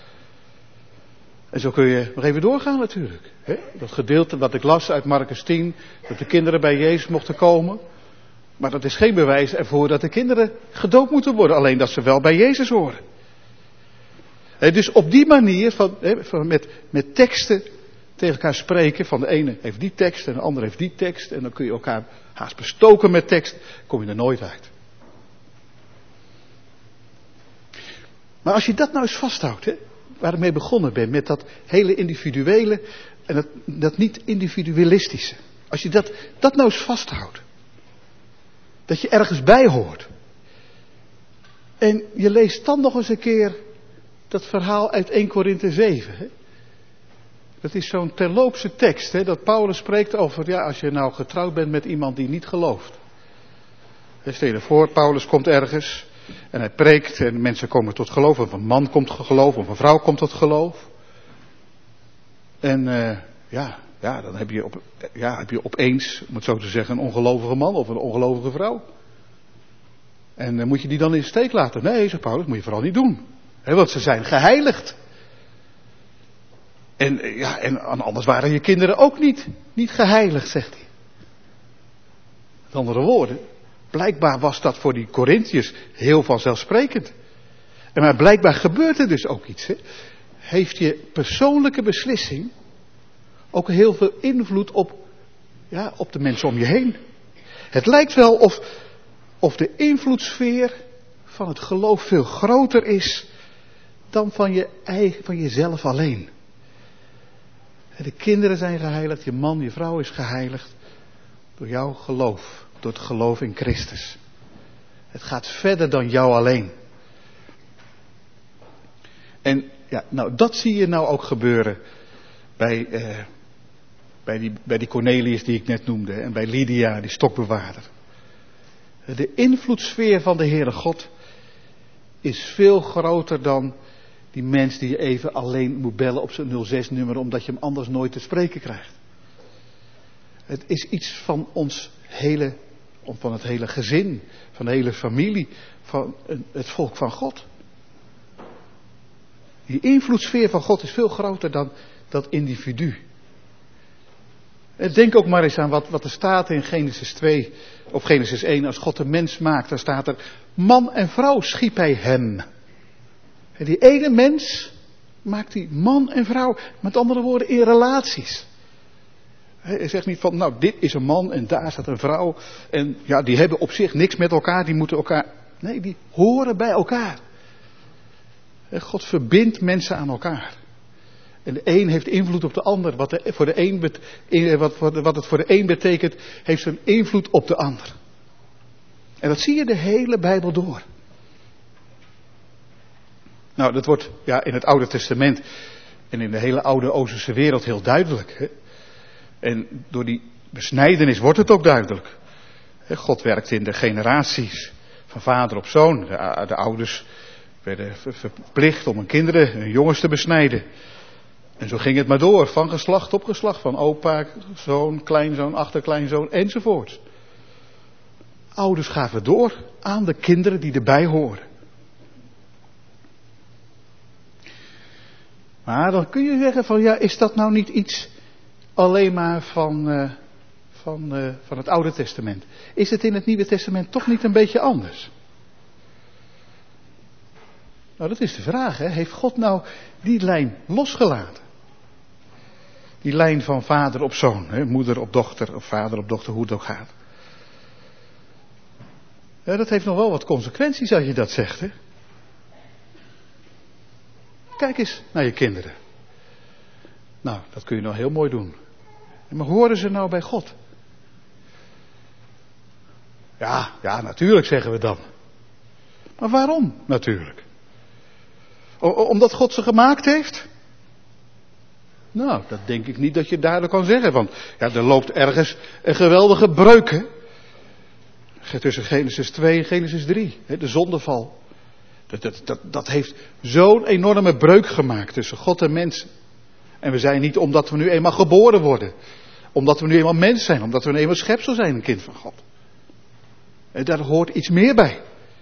En zo kun je nog even doorgaan natuurlijk. Hè? Dat gedeelte wat ik las uit Marcus tien. Dat de kinderen bij Jezus mochten komen. Maar dat is geen bewijs ervoor dat de kinderen gedoopt moeten worden. Alleen dat ze wel bij Jezus horen. He, dus op die manier, van, he, van met, met teksten tegen elkaar spreken. Van de ene heeft die tekst en de andere heeft die tekst. En dan kun je elkaar haast bestoken met tekst. Kom je er nooit uit. Maar als je dat nou eens vasthoudt, hè, waar ik mee begonnen ben, met dat hele individuele en dat, dat niet individualistische. Als je dat, dat nou eens vasthoudt. Dat je ergens bij hoort. En je leest dan nog eens een keer dat verhaal uit Eerste Korinthe zeven. Hè. Dat is zo'n terloopse tekst, hè, dat Paulus spreekt over, ja, als je nou getrouwd bent met iemand die niet gelooft. Stel je voor, Paulus komt ergens en hij preekt en mensen komen tot geloof, of een man komt tot geloof, of een vrouw komt tot geloof. En uh, ja, ja, dan heb je, op, ja, heb je opeens, om het zo te zeggen, een ongelovige man of een ongelovige vrouw. En uh, moet je die dan in de steek laten? Nee, zegt Paulus, moet je vooral niet doen. He, want ze zijn geheiligd. En, uh, ja, en anders waren je kinderen ook niet, niet geheiligd, zegt hij. Met andere woorden, blijkbaar was dat voor die Korinthiërs heel vanzelfsprekend. En maar blijkbaar gebeurt er dus ook iets. Hè? Heeft je persoonlijke beslissing ook heel veel invloed op, ja, op de mensen om je heen. Het lijkt wel of, of de invloedssfeer van het geloof veel groter is dan van, je eigen, van jezelf alleen. De kinderen zijn geheiligd, je man, je vrouw is geheiligd door jouw geloof, door het geloof in Christus. Het gaat verder dan jou alleen. En ja, nou dat zie je nou ook gebeuren bij, eh, bij, die, bij die Cornelius die ik net noemde en bij Lydia, die stokbewaarder. De invloedssfeer van de Heere God is veel groter dan die mens die je even alleen moet bellen op zijn nul zes nummer omdat je hem anders nooit te spreken krijgt. Het is iets van ons hele, van het hele gezin, van de hele familie, van het volk van God. Die invloedssfeer van God is veel groter dan dat individu. Denk ook maar eens aan wat, wat er staat in Genesis twee of Genesis één. Als God de mens maakt, dan staat er: man en vrouw schiep hij hem. En die ene mens maakt hij man en vrouw. Met andere woorden, in relaties. Hij zegt niet van, nou dit is een man en daar staat een vrouw. En ja, die hebben op zich niks met elkaar, die moeten elkaar... Nee, die horen bij elkaar. God verbindt mensen aan elkaar. En de een heeft invloed op de ander. Wat, de, voor de een bet, wat, wat het voor de een betekent, heeft een invloed op de ander. En dat zie je de hele Bijbel door. Nou, dat wordt ja, in het Oude Testament en in de hele oude Oosterse wereld heel duidelijk. Hè? En door die besnijdenis wordt het ook duidelijk. God werkt in de generaties van vader op zoon. De, de ouders werden verplicht om hun kinderen, hun jongens te besnijden. En zo ging het maar door, van geslacht op geslacht, van opa, zoon, kleinzoon, achterkleinzoon enzovoort. Ouders gaven door aan de kinderen die erbij horen. Maar dan kun je zeggen van ja, is dat nou niet iets alleen maar van, uh, van, uh, van het Oude Testament? Is het in het Nieuwe Testament toch niet een beetje anders? Nou, dat is de vraag, hè. Heeft God nou die lijn losgelaten? Die lijn van vader op zoon, hè? Moeder op dochter of vader op dochter, hoe het ook gaat. Ja, dat heeft nog wel wat consequenties als je dat zegt, hè. Kijk eens naar je kinderen. Nou, dat kun je nou heel mooi doen. Maar horen ze nou bij God? Ja, ja, natuurlijk zeggen we dan. Maar waarom natuurlijk? O, omdat God ze gemaakt heeft? Nou, dat denk ik niet dat je duidelijk kan zeggen. Want ja, er loopt ergens een geweldige breuk, hè? Tussen Genesis twee en Genesis drie. Hè, de zondeval. Dat, dat, dat, dat heeft zo'n enorme breuk gemaakt tussen God en mensen. En we zijn niet omdat we nu eenmaal geboren worden. Omdat we nu eenmaal mens zijn. Omdat we nu eenmaal schepsel zijn, een kind van God. En daar hoort iets meer bij.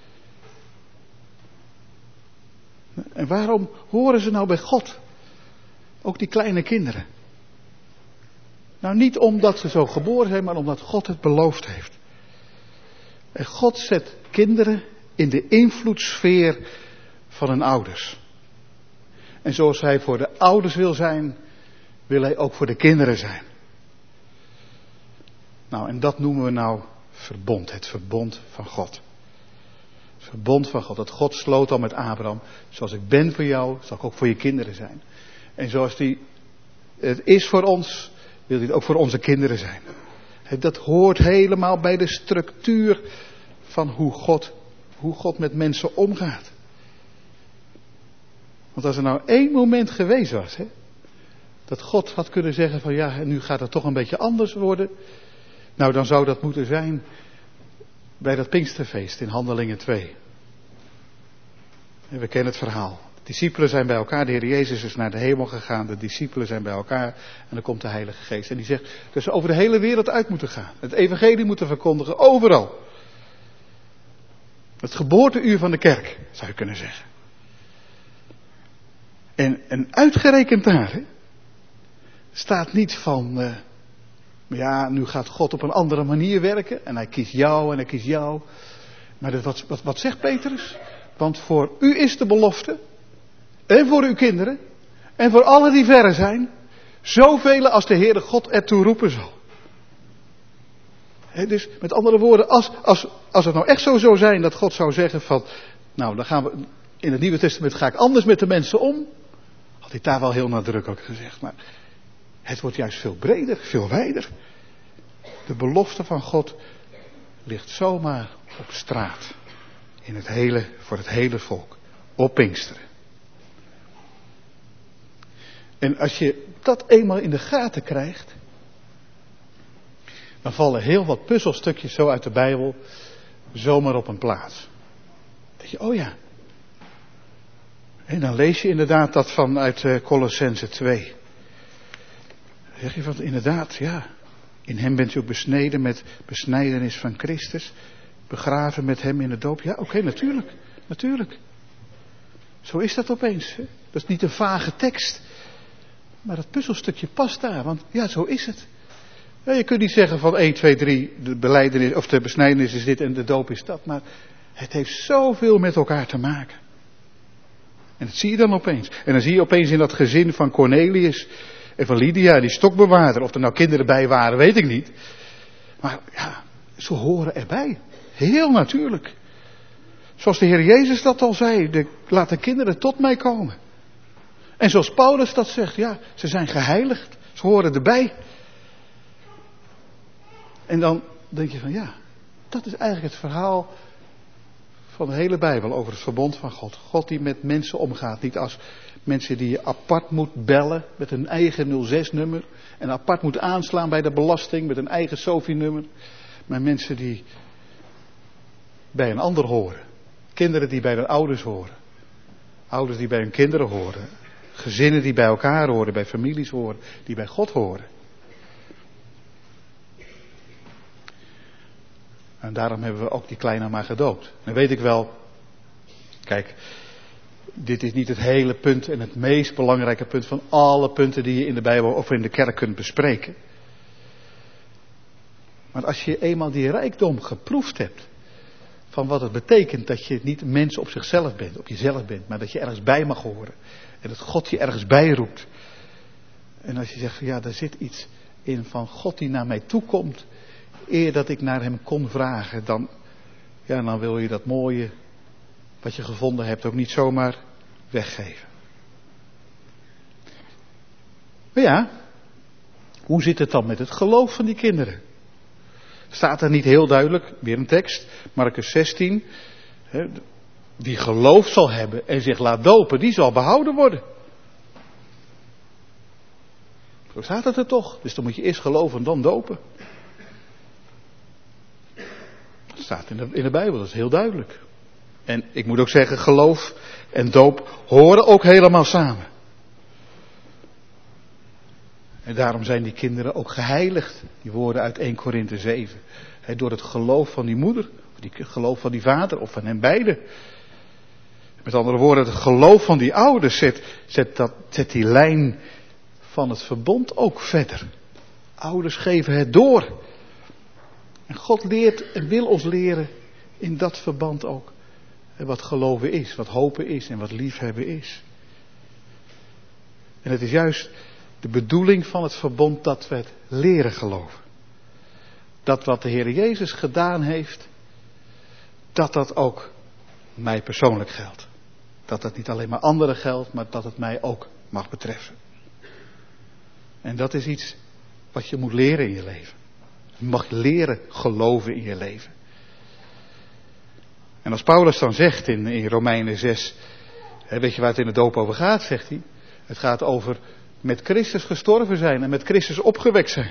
En waarom horen ze nou bij God? Ook die kleine kinderen. Nou, niet omdat ze zo geboren zijn, maar omdat God het beloofd heeft. En God zet kinderen in de invloedssfeer van hun ouders. En zoals hij voor de ouders wil zijn, wil hij ook voor de kinderen zijn. Nou, en dat noemen we nou verbond, het verbond van God. Het verbond van God. Dat God sloot al met Abraham. Zoals ik ben voor jou, zal ik ook voor je kinderen zijn. En zoals hij het is voor ons, wil hij het ook voor onze kinderen zijn. Dat hoort helemaal bij de structuur van hoe God, hoe God met mensen omgaat. Want als er nou één moment geweest was, hè, dat God had kunnen zeggen van ja, nu gaat het toch een beetje anders worden. Nou, dan zou dat moeten zijn bij dat Pinksterfeest in Handelingen twee. En we kennen het verhaal. De discipelen zijn bij elkaar, de Heer Jezus is naar de hemel gegaan, de discipelen zijn bij elkaar en dan komt de Heilige Geest. En die zegt dat ze over de hele wereld uit moeten gaan. Het evangelie moeten verkondigen, overal. Het geboorteuur van de kerk, zou je kunnen zeggen. En, en uitgerekend daar, hè, staat niet van, uh, ja, nu gaat God op een andere manier werken en hij kiest jou en hij kiest jou. Maar dat, wat, wat, wat zegt Petrus? Want voor u is de belofte, en voor uw kinderen, en voor alle die verre zijn, zoveel als de Heere God ertoe roepen zal. He, dus met andere woorden, als, als, als het nou echt zo zou zijn dat God zou zeggen van, nou dan gaan we, in het Nieuwe Testament ga ik anders met de mensen om, had hij daar wel heel nadrukkelijk gezegd, maar het wordt juist veel breder, veel wijder. De belofte van God ligt zomaar op straat, in het hele, voor het hele volk, op Pinksteren. En als je dat eenmaal in de gaten krijgt, dan vallen heel wat puzzelstukjes zo uit de Bijbel zomaar op een plaats. Dan denk je, oh ja. En dan lees je inderdaad dat vanuit uh, Colossense twee. Dan zeg je van inderdaad, ja. In hem bent u ook besneden met besnijdenis van Christus. Begraven met hem in de doop. Ja, oké, okay, natuurlijk. Natuurlijk. Zo is dat opeens. Hè? Dat is niet een vage tekst. Maar dat puzzelstukje past daar. Want ja, zo is het. Ja, je kunt niet zeggen van één, twee, drie, de belijdenis, of de besnijdenis is dit en de doop is dat. Maar het heeft zoveel met elkaar te maken. En dat zie je dan opeens. En dan zie je opeens in dat gezin van Cornelius en van Lydia, die stokbewaarder. Of er nou kinderen bij waren, weet ik niet. Maar ja, ze horen erbij. Heel natuurlijk. Zoals de Heer Jezus dat al zei, de, laat de kinderen tot mij komen. En zoals Paulus dat zegt, ja, ze zijn geheiligd. Ze horen erbij. En dan denk je van ja, dat is eigenlijk het verhaal van de hele Bijbel over het verbond van God. God die met mensen omgaat. Niet als mensen die je apart moet bellen met een eigen nul zes nummer. En apart moet aanslaan bij de belasting met een eigen S O F I-nummer. Maar mensen die bij een ander horen. Kinderen die bij hun ouders horen. Ouders die bij hun kinderen horen. Gezinnen die bij elkaar horen, bij families horen, die bij God horen. En daarom hebben we ook die kleine maar gedoopt. Dan weet ik wel, kijk, dit is niet het hele punt en het meest belangrijke punt van alle punten die je in de Bijbel of in de kerk kunt bespreken. Maar als je eenmaal die rijkdom geproefd hebt, van wat het betekent dat je niet een mens op zichzelf bent, op jezelf bent, maar dat je ergens bij mag horen. En dat God je ergens bij roept. En als je zegt, ja, daar zit iets in van God die naar mij toe komt, eer dat ik naar hem kon vragen, dan, ja, dan wil je dat mooie wat je gevonden hebt ook niet zomaar weggeven. Maar ja, hoe zit het dan met het geloof van die kinderen? Staat er niet heel duidelijk, weer een tekst, Marcus zestien. Hè, wie geloof zal hebben en zich laat dopen, die zal behouden worden. Zo staat het er toch. Dus dan moet je eerst geloven en dan dopen. Dat staat in de, in de Bijbel, dat is heel duidelijk. En ik moet ook zeggen, geloof en doop horen ook helemaal samen. En daarom zijn die kinderen ook geheiligd. Die woorden uit eerste Korinthe zeven. He, door het geloof van die moeder, of die geloof van die vader, of van hen beiden. Met andere woorden, het geloof van die ouders zet, zet, dat, zet die lijn van het verbond ook verder. Ouders geven het door. En God leert en wil ons leren in dat verband ook. Wat geloven is, wat hopen is en wat liefhebben is. En het is juist de bedoeling van het verbond dat we het leren geloven. Dat wat de Heer Jezus gedaan heeft, dat dat ook mij persoonlijk geldt. Dat het niet alleen maar anderen geldt, maar dat het mij ook mag betreffen. En dat is iets wat je moet leren in je leven. Je mag leren geloven in je leven. En als Paulus dan zegt in, in Romeinen zes, hè, weet je waar het in de doop over gaat, zegt hij. Het gaat over met Christus gestorven zijn en met Christus opgewekt zijn.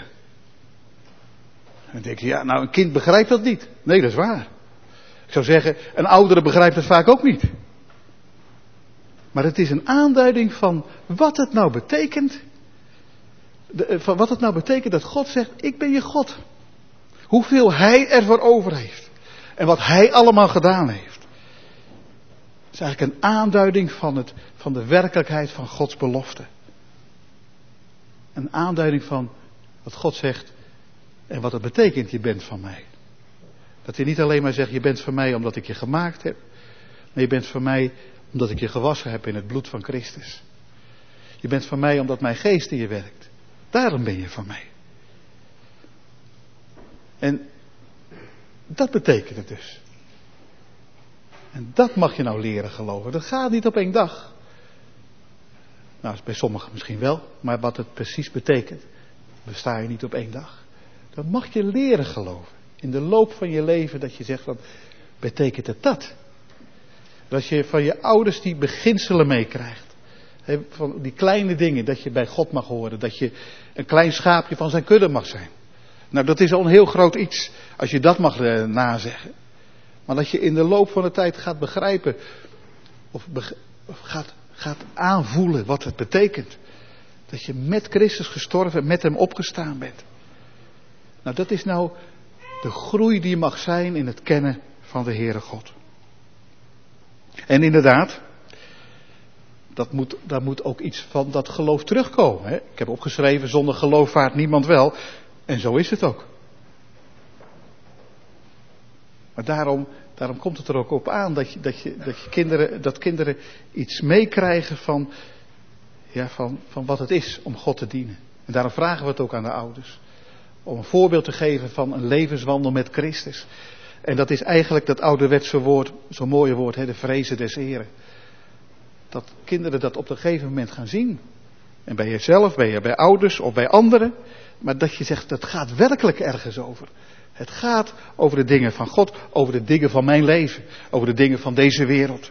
En dan denk je, ja, nou een kind begrijpt dat niet. Nee, dat is waar. Ik zou zeggen, een oudere begrijpt het vaak ook niet. Maar het is een aanduiding van wat het nou betekent. De, van wat het nou betekent dat God zegt, ik ben je God. Hoeveel Hij ervoor over heeft. En wat Hij allemaal gedaan heeft. Het is eigenlijk een aanduiding van, het, van de werkelijkheid van Gods belofte. Een aanduiding van wat God zegt en wat het betekent, je bent van mij. Dat hij niet alleen maar zegt, je bent van mij omdat ik je gemaakt heb. Maar je bent van mij omdat ik je gewassen heb in het bloed van Christus. Je bent van mij omdat mijn geest in je werkt. Daarom ben je van mij. En dat betekent het dus. En dat mag je nou leren geloven. Dat gaat niet op één dag. Nou, bij sommigen misschien wel. Maar wat het precies betekent, besta je niet op één dag. Dat mag je leren geloven. In de loop van je leven dat je zegt, wat betekent het dat? Dat je van je ouders die beginselen meekrijgt. Van die kleine dingen, dat je bij God mag horen. Dat je een klein schaapje van zijn kudde mag zijn. Nou, dat is al een heel groot iets, als je dat mag uh, nazeggen. Maar dat je in de loop van de tijd gaat begrijpen, of, beg- of gaat, gaat aanvoelen wat het betekent. Dat je met Christus gestorven en met hem opgestaan bent. Nou, dat is nou de groei die mag zijn in het kennen van de Heere God. En inderdaad, dat moet, daar moet ook iets van dat geloof terugkomen. Hè? Ik heb opgeschreven, zonder geloof vaart niemand wel. En zo is het ook. Maar daarom, daarom komt het er ook op aan dat, je, dat, je, dat, je kinderen, dat kinderen iets meekrijgen van, ja, van, van wat het is om God te dienen. En daarom vragen we het ook aan de ouders. Om een voorbeeld te geven van een levenswandel met Christus. En dat is eigenlijk dat ouderwetse woord, zo'n mooie woord, hè, de vrezen des Heren. Dat kinderen dat op een gegeven moment gaan zien. En bij jezelf, bij, je, bij ouders of bij anderen. Maar dat je zegt, dat gaat werkelijk ergens over. Het gaat over de dingen van God, over de dingen van mijn leven. Over de dingen van deze wereld.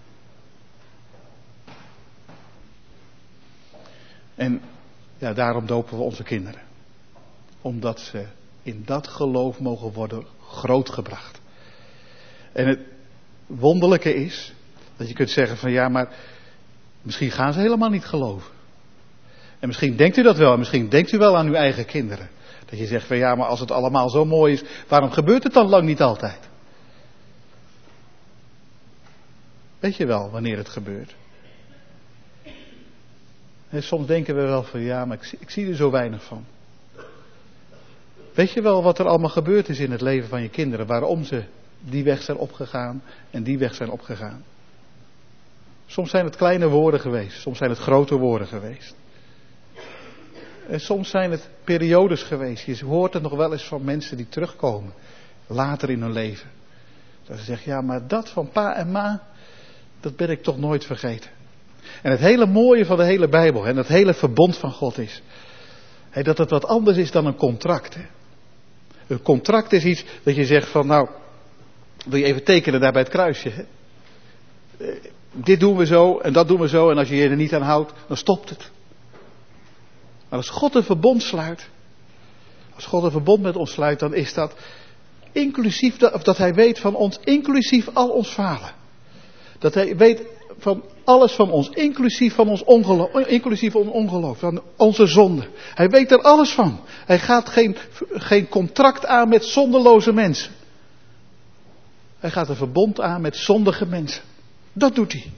En ja, daarom dopen we onze kinderen. Omdat ze in dat geloof mogen worden grootgebracht. En het wonderlijke is, dat je kunt zeggen van ja, maar misschien gaan ze helemaal niet geloven. En misschien denkt u dat wel, en misschien denkt u wel aan uw eigen kinderen. Dat je zegt van ja, maar als het allemaal zo mooi is, waarom gebeurt het dan lang niet altijd? Weet je wel wanneer het gebeurt? En soms denken we wel van ja, maar ik zie, ik zie er zo weinig van. Weet je wel wat er allemaal gebeurd is in het leven van je kinderen, waarom ze die weg zijn opgegaan en die weg zijn opgegaan? Soms zijn het kleine woorden geweest, soms zijn het grote woorden geweest. En soms zijn het periodes geweest. Je hoort het nog wel eens van mensen die terugkomen. Later in hun leven. Dat ze zeggen, ja maar dat van pa en ma. Dat ben ik toch nooit vergeten. En het hele mooie van de hele Bijbel. En het hele verbond van God is. Hè, dat het wat anders is dan een contract. Hè. Een contract is iets dat je zegt van nou. Wil je even tekenen daar bij het kruisje. Hè. Dit doen we zo en dat doen we zo. En als je je er niet aan houdt, dan stopt het. Maar als God een verbond sluit, als God een verbond met ons sluit, dan is dat inclusief, dat, of dat hij weet van ons, inclusief al ons falen. Dat hij weet van alles van ons, inclusief van ons ongeloof, inclusief ons ongeloof, van onze zonde. Hij weet er alles van. Hij gaat geen, geen contract aan met zonderloze mensen. Hij gaat een verbond aan met zondige mensen. Dat doet hij.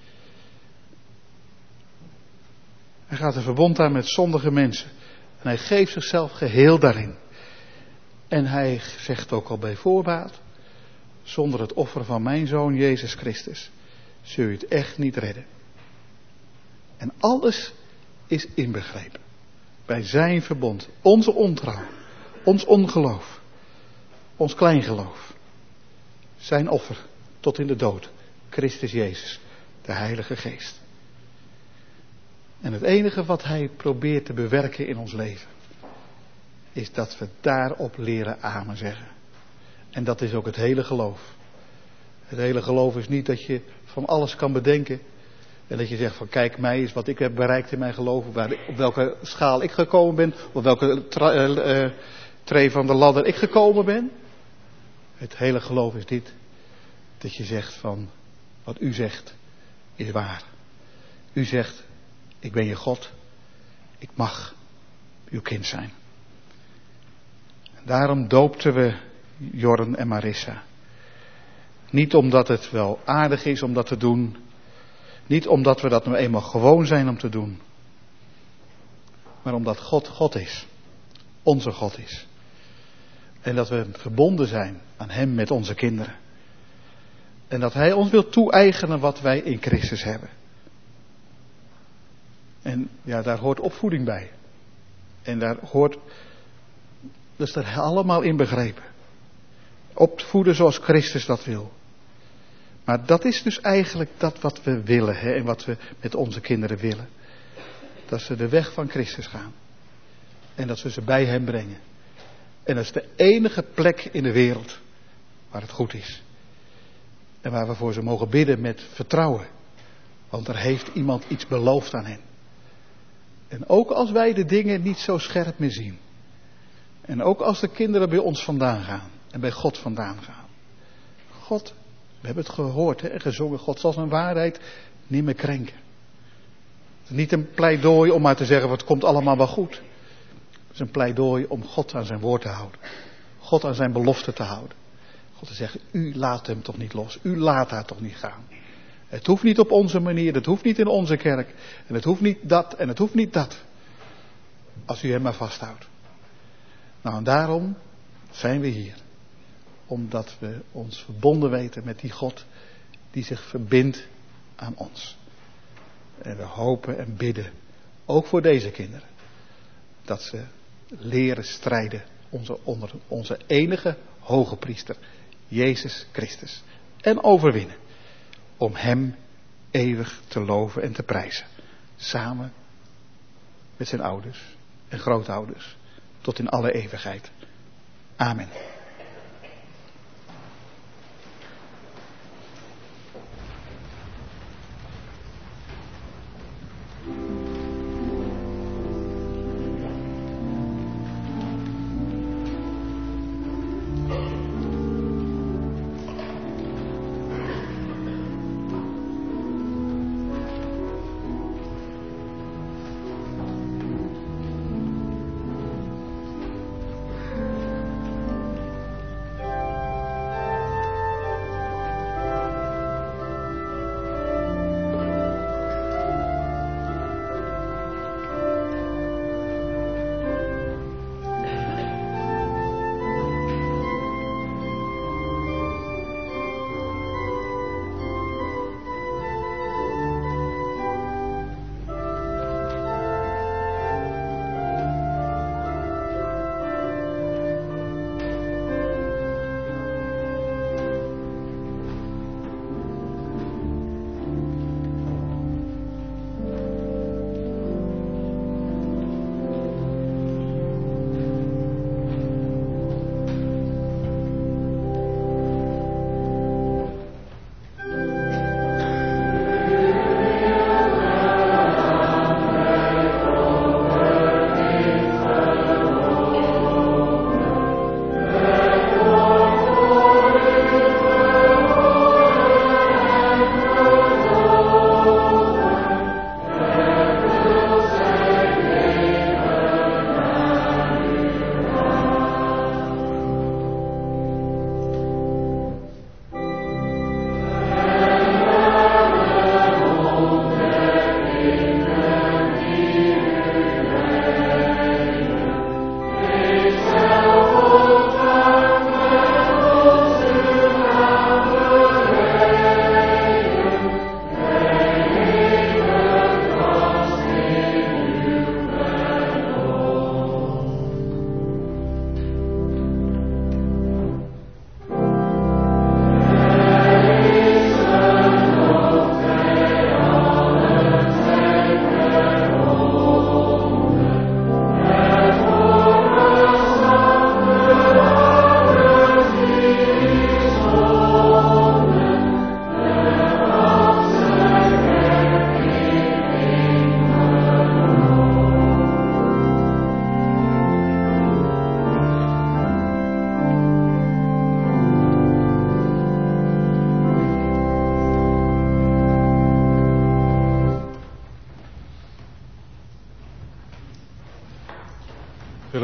Hij gaat een verbond aan met zondige mensen. En hij geeft zichzelf geheel daarin. En hij zegt ook al bij voorbaat. Zonder het offer van mijn zoon Jezus Christus zul je het echt niet redden. En alles is inbegrepen. Bij zijn verbond. Onze ontrouw. Ons ongeloof. Ons kleingeloof. Zijn offer tot in de dood. Christus Jezus, de Heilige Geest. En het enige wat Hij probeert te bewerken in ons leven, is dat we daarop leren amen zeggen. En dat is ook het hele geloof. Het hele geloof is niet dat je van alles kan bedenken. En dat je zegt van kijk mij is wat ik heb bereikt in mijn geloof. Op welke schaal ik gekomen ben. Op welke tra- uh, tree van de ladder ik gekomen ben. Het hele geloof is dit. Dat je zegt van wat u zegt is waar. U zegt ik ben je God. Ik mag uw kind zijn. En daarom doopten we Jorren en Marissa. Niet omdat het wel aardig is om dat te doen. Niet omdat we dat nou eenmaal gewoon zijn om te doen. Maar omdat God God is. Onze God is. En dat we verbonden zijn aan Hem met onze kinderen. En dat Hij ons wil toe-eigenen wat wij in Christus hebben. En ja, daar hoort opvoeding bij. En daar hoort, dat is er allemaal in begrepen. Opvoeden zoals Christus dat wil. Maar dat is dus eigenlijk dat wat we willen, hè, en wat we met onze kinderen willen. Dat ze de weg van Christus gaan. En dat we ze bij Hem brengen. En dat is de enige plek in de wereld waar het goed is. En waar we voor ze mogen bidden met vertrouwen. Want er heeft iemand iets beloofd aan hen. En ook als wij de dingen niet zo scherp meer zien. En ook als de kinderen bij ons vandaan gaan. En bij God vandaan gaan. God, we hebben het gehoord hè, en gezongen. God zal zijn waarheid niet meer krenken. Het is niet een pleidooi om maar te zeggen, het komt allemaal wel goed. Het is een pleidooi om God aan zijn woord te houden. God aan zijn belofte te houden. God te zeggen, u laat hem toch niet los. U laat haar toch niet gaan. Het hoeft niet op onze manier. Het hoeft niet in onze kerk. En het hoeft niet dat en het hoeft niet dat. Als u hem maar vasthoudt. Nou en daarom zijn we hier. Omdat we ons verbonden weten met die God die zich verbindt aan ons. En we hopen en bidden, ook voor deze kinderen, dat ze leren strijden onze, onder onze enige hoge priester, Jezus Christus. En overwinnen, om Hem eeuwig te loven en te prijzen. Samen met zijn ouders en grootouders, tot in alle eeuwigheid. Amen.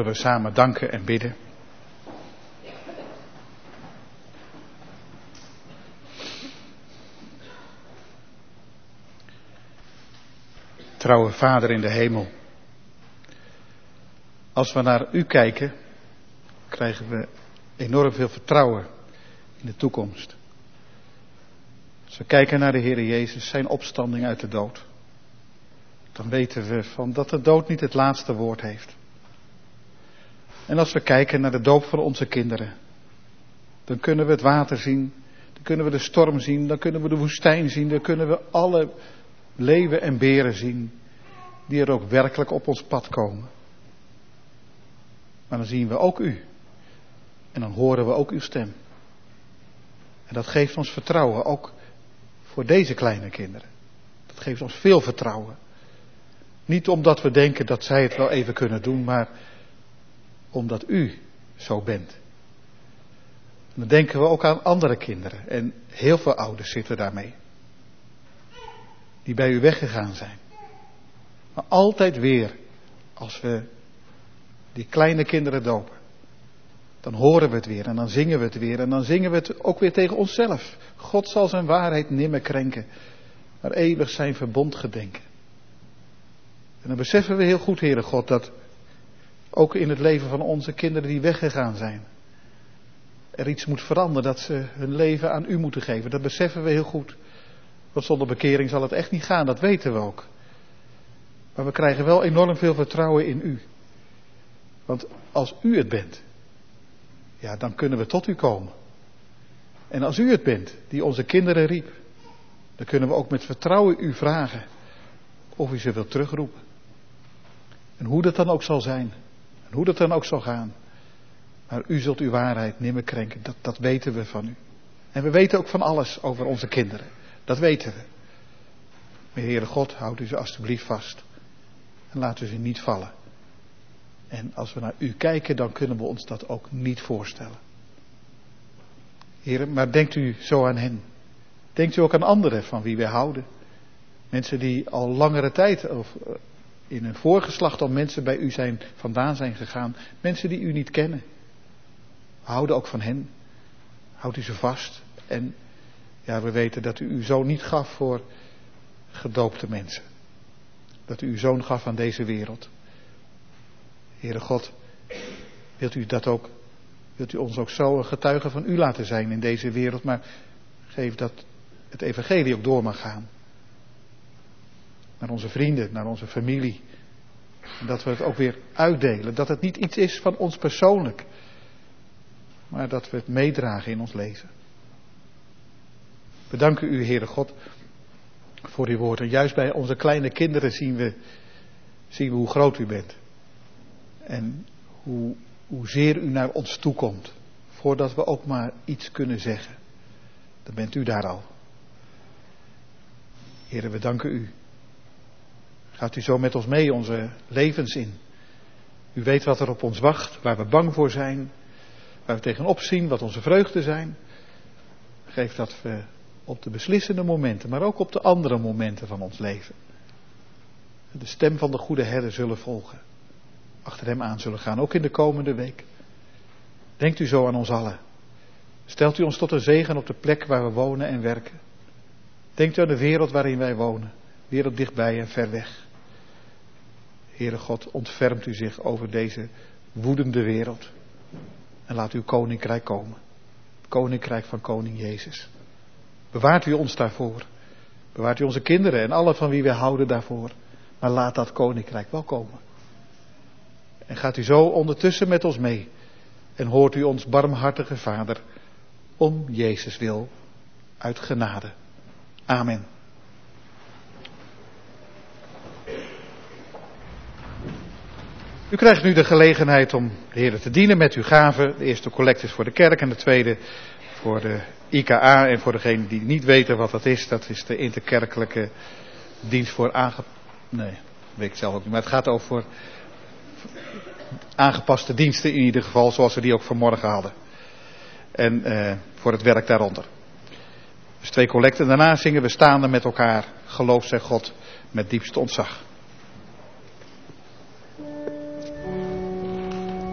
we samen danken en bidden. Trouwe Vader in de hemel. Als we naar u kijken, krijgen we enorm veel vertrouwen in de toekomst. Als we kijken naar de Heer Jezus, zijn opstanding uit de dood, dan weten we van dat de dood niet het laatste woord heeft. En als we kijken naar de doop van onze kinderen, dan kunnen we het water zien, dan kunnen we de storm zien, dan kunnen we de woestijn zien, dan kunnen we alle leeuwen en beren zien die er ook werkelijk op ons pad komen. Maar dan zien we ook u. En dan horen we ook uw stem. En dat geeft ons vertrouwen, ook voor deze kleine kinderen. Dat geeft ons veel vertrouwen. Niet omdat we denken dat zij het wel even kunnen doen, maar omdat u zo bent. En dan denken we ook aan andere kinderen. En heel veel ouders zitten daarmee. Die bij u weggegaan zijn. Maar altijd weer, als we die kleine kinderen dopen, dan horen we het weer en dan zingen we het weer. En dan zingen we het ook weer tegen onszelf. God zal zijn waarheid nimmer krenken, maar eeuwig zijn verbond gedenken. En dan beseffen we heel goed, Heere God, dat ook in het leven van onze kinderen die weggegaan zijn, er iets moet veranderen, dat ze hun leven aan u moeten geven. Dat beseffen we heel goed. Want zonder bekering zal het echt niet gaan, dat weten we ook. Maar we krijgen wel enorm veel vertrouwen in u. Want als u het bent, ja, dan kunnen we tot u komen. En als u het bent, die onze kinderen riep, dan kunnen we ook met vertrouwen u vragen of u ze wilt terugroepen. En hoe dat dan ook zal zijn, en hoe dat dan ook zal gaan. Maar u zult uw waarheid nimmer krenken, dat, dat weten we van u. En we weten ook van alles over onze kinderen, dat weten we. Maar Heere God, houd u ze alstublieft vast. En laat u ze niet vallen. En als we naar u kijken, dan kunnen we ons dat ook niet voorstellen. Heere, maar denkt u zo aan hen. Denkt u ook aan anderen van wie wij houden. Mensen die al langere tijd, of in een voorgeslacht al mensen bij u zijn, vandaan zijn gegaan. Mensen die u niet kennen. We houden ook van hen. Houdt u ze vast. En ja, we weten dat u uw zoon niet gaf voor gedoopte mensen. Dat u uw zoon gaf aan deze wereld. Heere God, wilt u dat ook, wilt u ons ook zo een getuige van u laten zijn in deze wereld, maar geef dat het evangelie ook door mag gaan. Naar onze vrienden, naar onze familie. En dat we het ook weer uitdelen. Dat het niet iets is van ons persoonlijk, maar dat we het meedragen in ons leven. We danken u, Heere God, voor uw woord. En juist bij onze kleine kinderen zien we, zien we hoe groot u bent. En hoe, hoezeer u naar ons toekomt. Voordat we ook maar iets kunnen zeggen. Dan bent u daar al. Heere, we danken u. Gaat u zo met ons mee onze levens in. U weet wat er op ons wacht, waar we bang voor zijn. Waar we tegenop zien, wat onze vreugden zijn. Geef dat we op de beslissende momenten, maar ook op de andere momenten van ons leven, de stem van de goede herder zullen volgen. Achter hem aan zullen gaan, ook in de komende week. Denkt u zo aan ons allen. Stelt u ons tot een zegen op de plek waar we wonen en werken. Denkt u aan de wereld waarin wij wonen. Wereld dichtbij en ver weg. Heere God, ontfermt u zich over deze woedende wereld. En laat uw koninkrijk komen. Het koninkrijk van koning Jezus. Bewaart u ons daarvoor. Bewaart u onze kinderen en alle van wie wij houden daarvoor. Maar laat dat koninkrijk wel komen. En gaat u zo ondertussen met ons mee. En hoort u ons barmhartige Vader. Om Jezus wil. Uit genade. Amen. U krijgt nu de gelegenheid om de Heer te dienen met uw gaven. De eerste collect is voor de kerk en de tweede voor de I K A. En voor degenen die niet weten wat dat is, dat is de interkerkelijke dienst voor aange... Nee, weet ik zelf ook niet. Maar het gaat over voor aangepaste diensten in ieder geval, zoals we die ook vanmorgen hadden. En uh, voor het werk daaronder. Dus twee collecten. Daarna zingen we staande met elkaar, geloof zij God met diepste ontzag.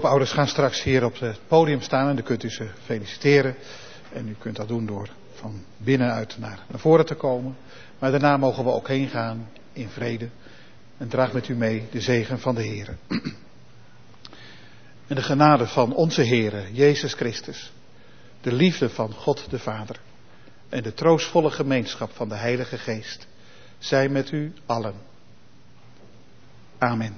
hoopouders gaan straks hier op het podium staan en dan kunt u ze feliciteren. En u kunt dat doen door van binnenuit naar, naar voren te komen. Maar daarna mogen we ook heen gaan in vrede. En draag met u mee de zegen van de Heere. En de genade van onze Heere, Jezus Christus. De liefde van God de Vader. En de troostvolle gemeenschap van de Heilige Geest. Zij met u allen. Amen.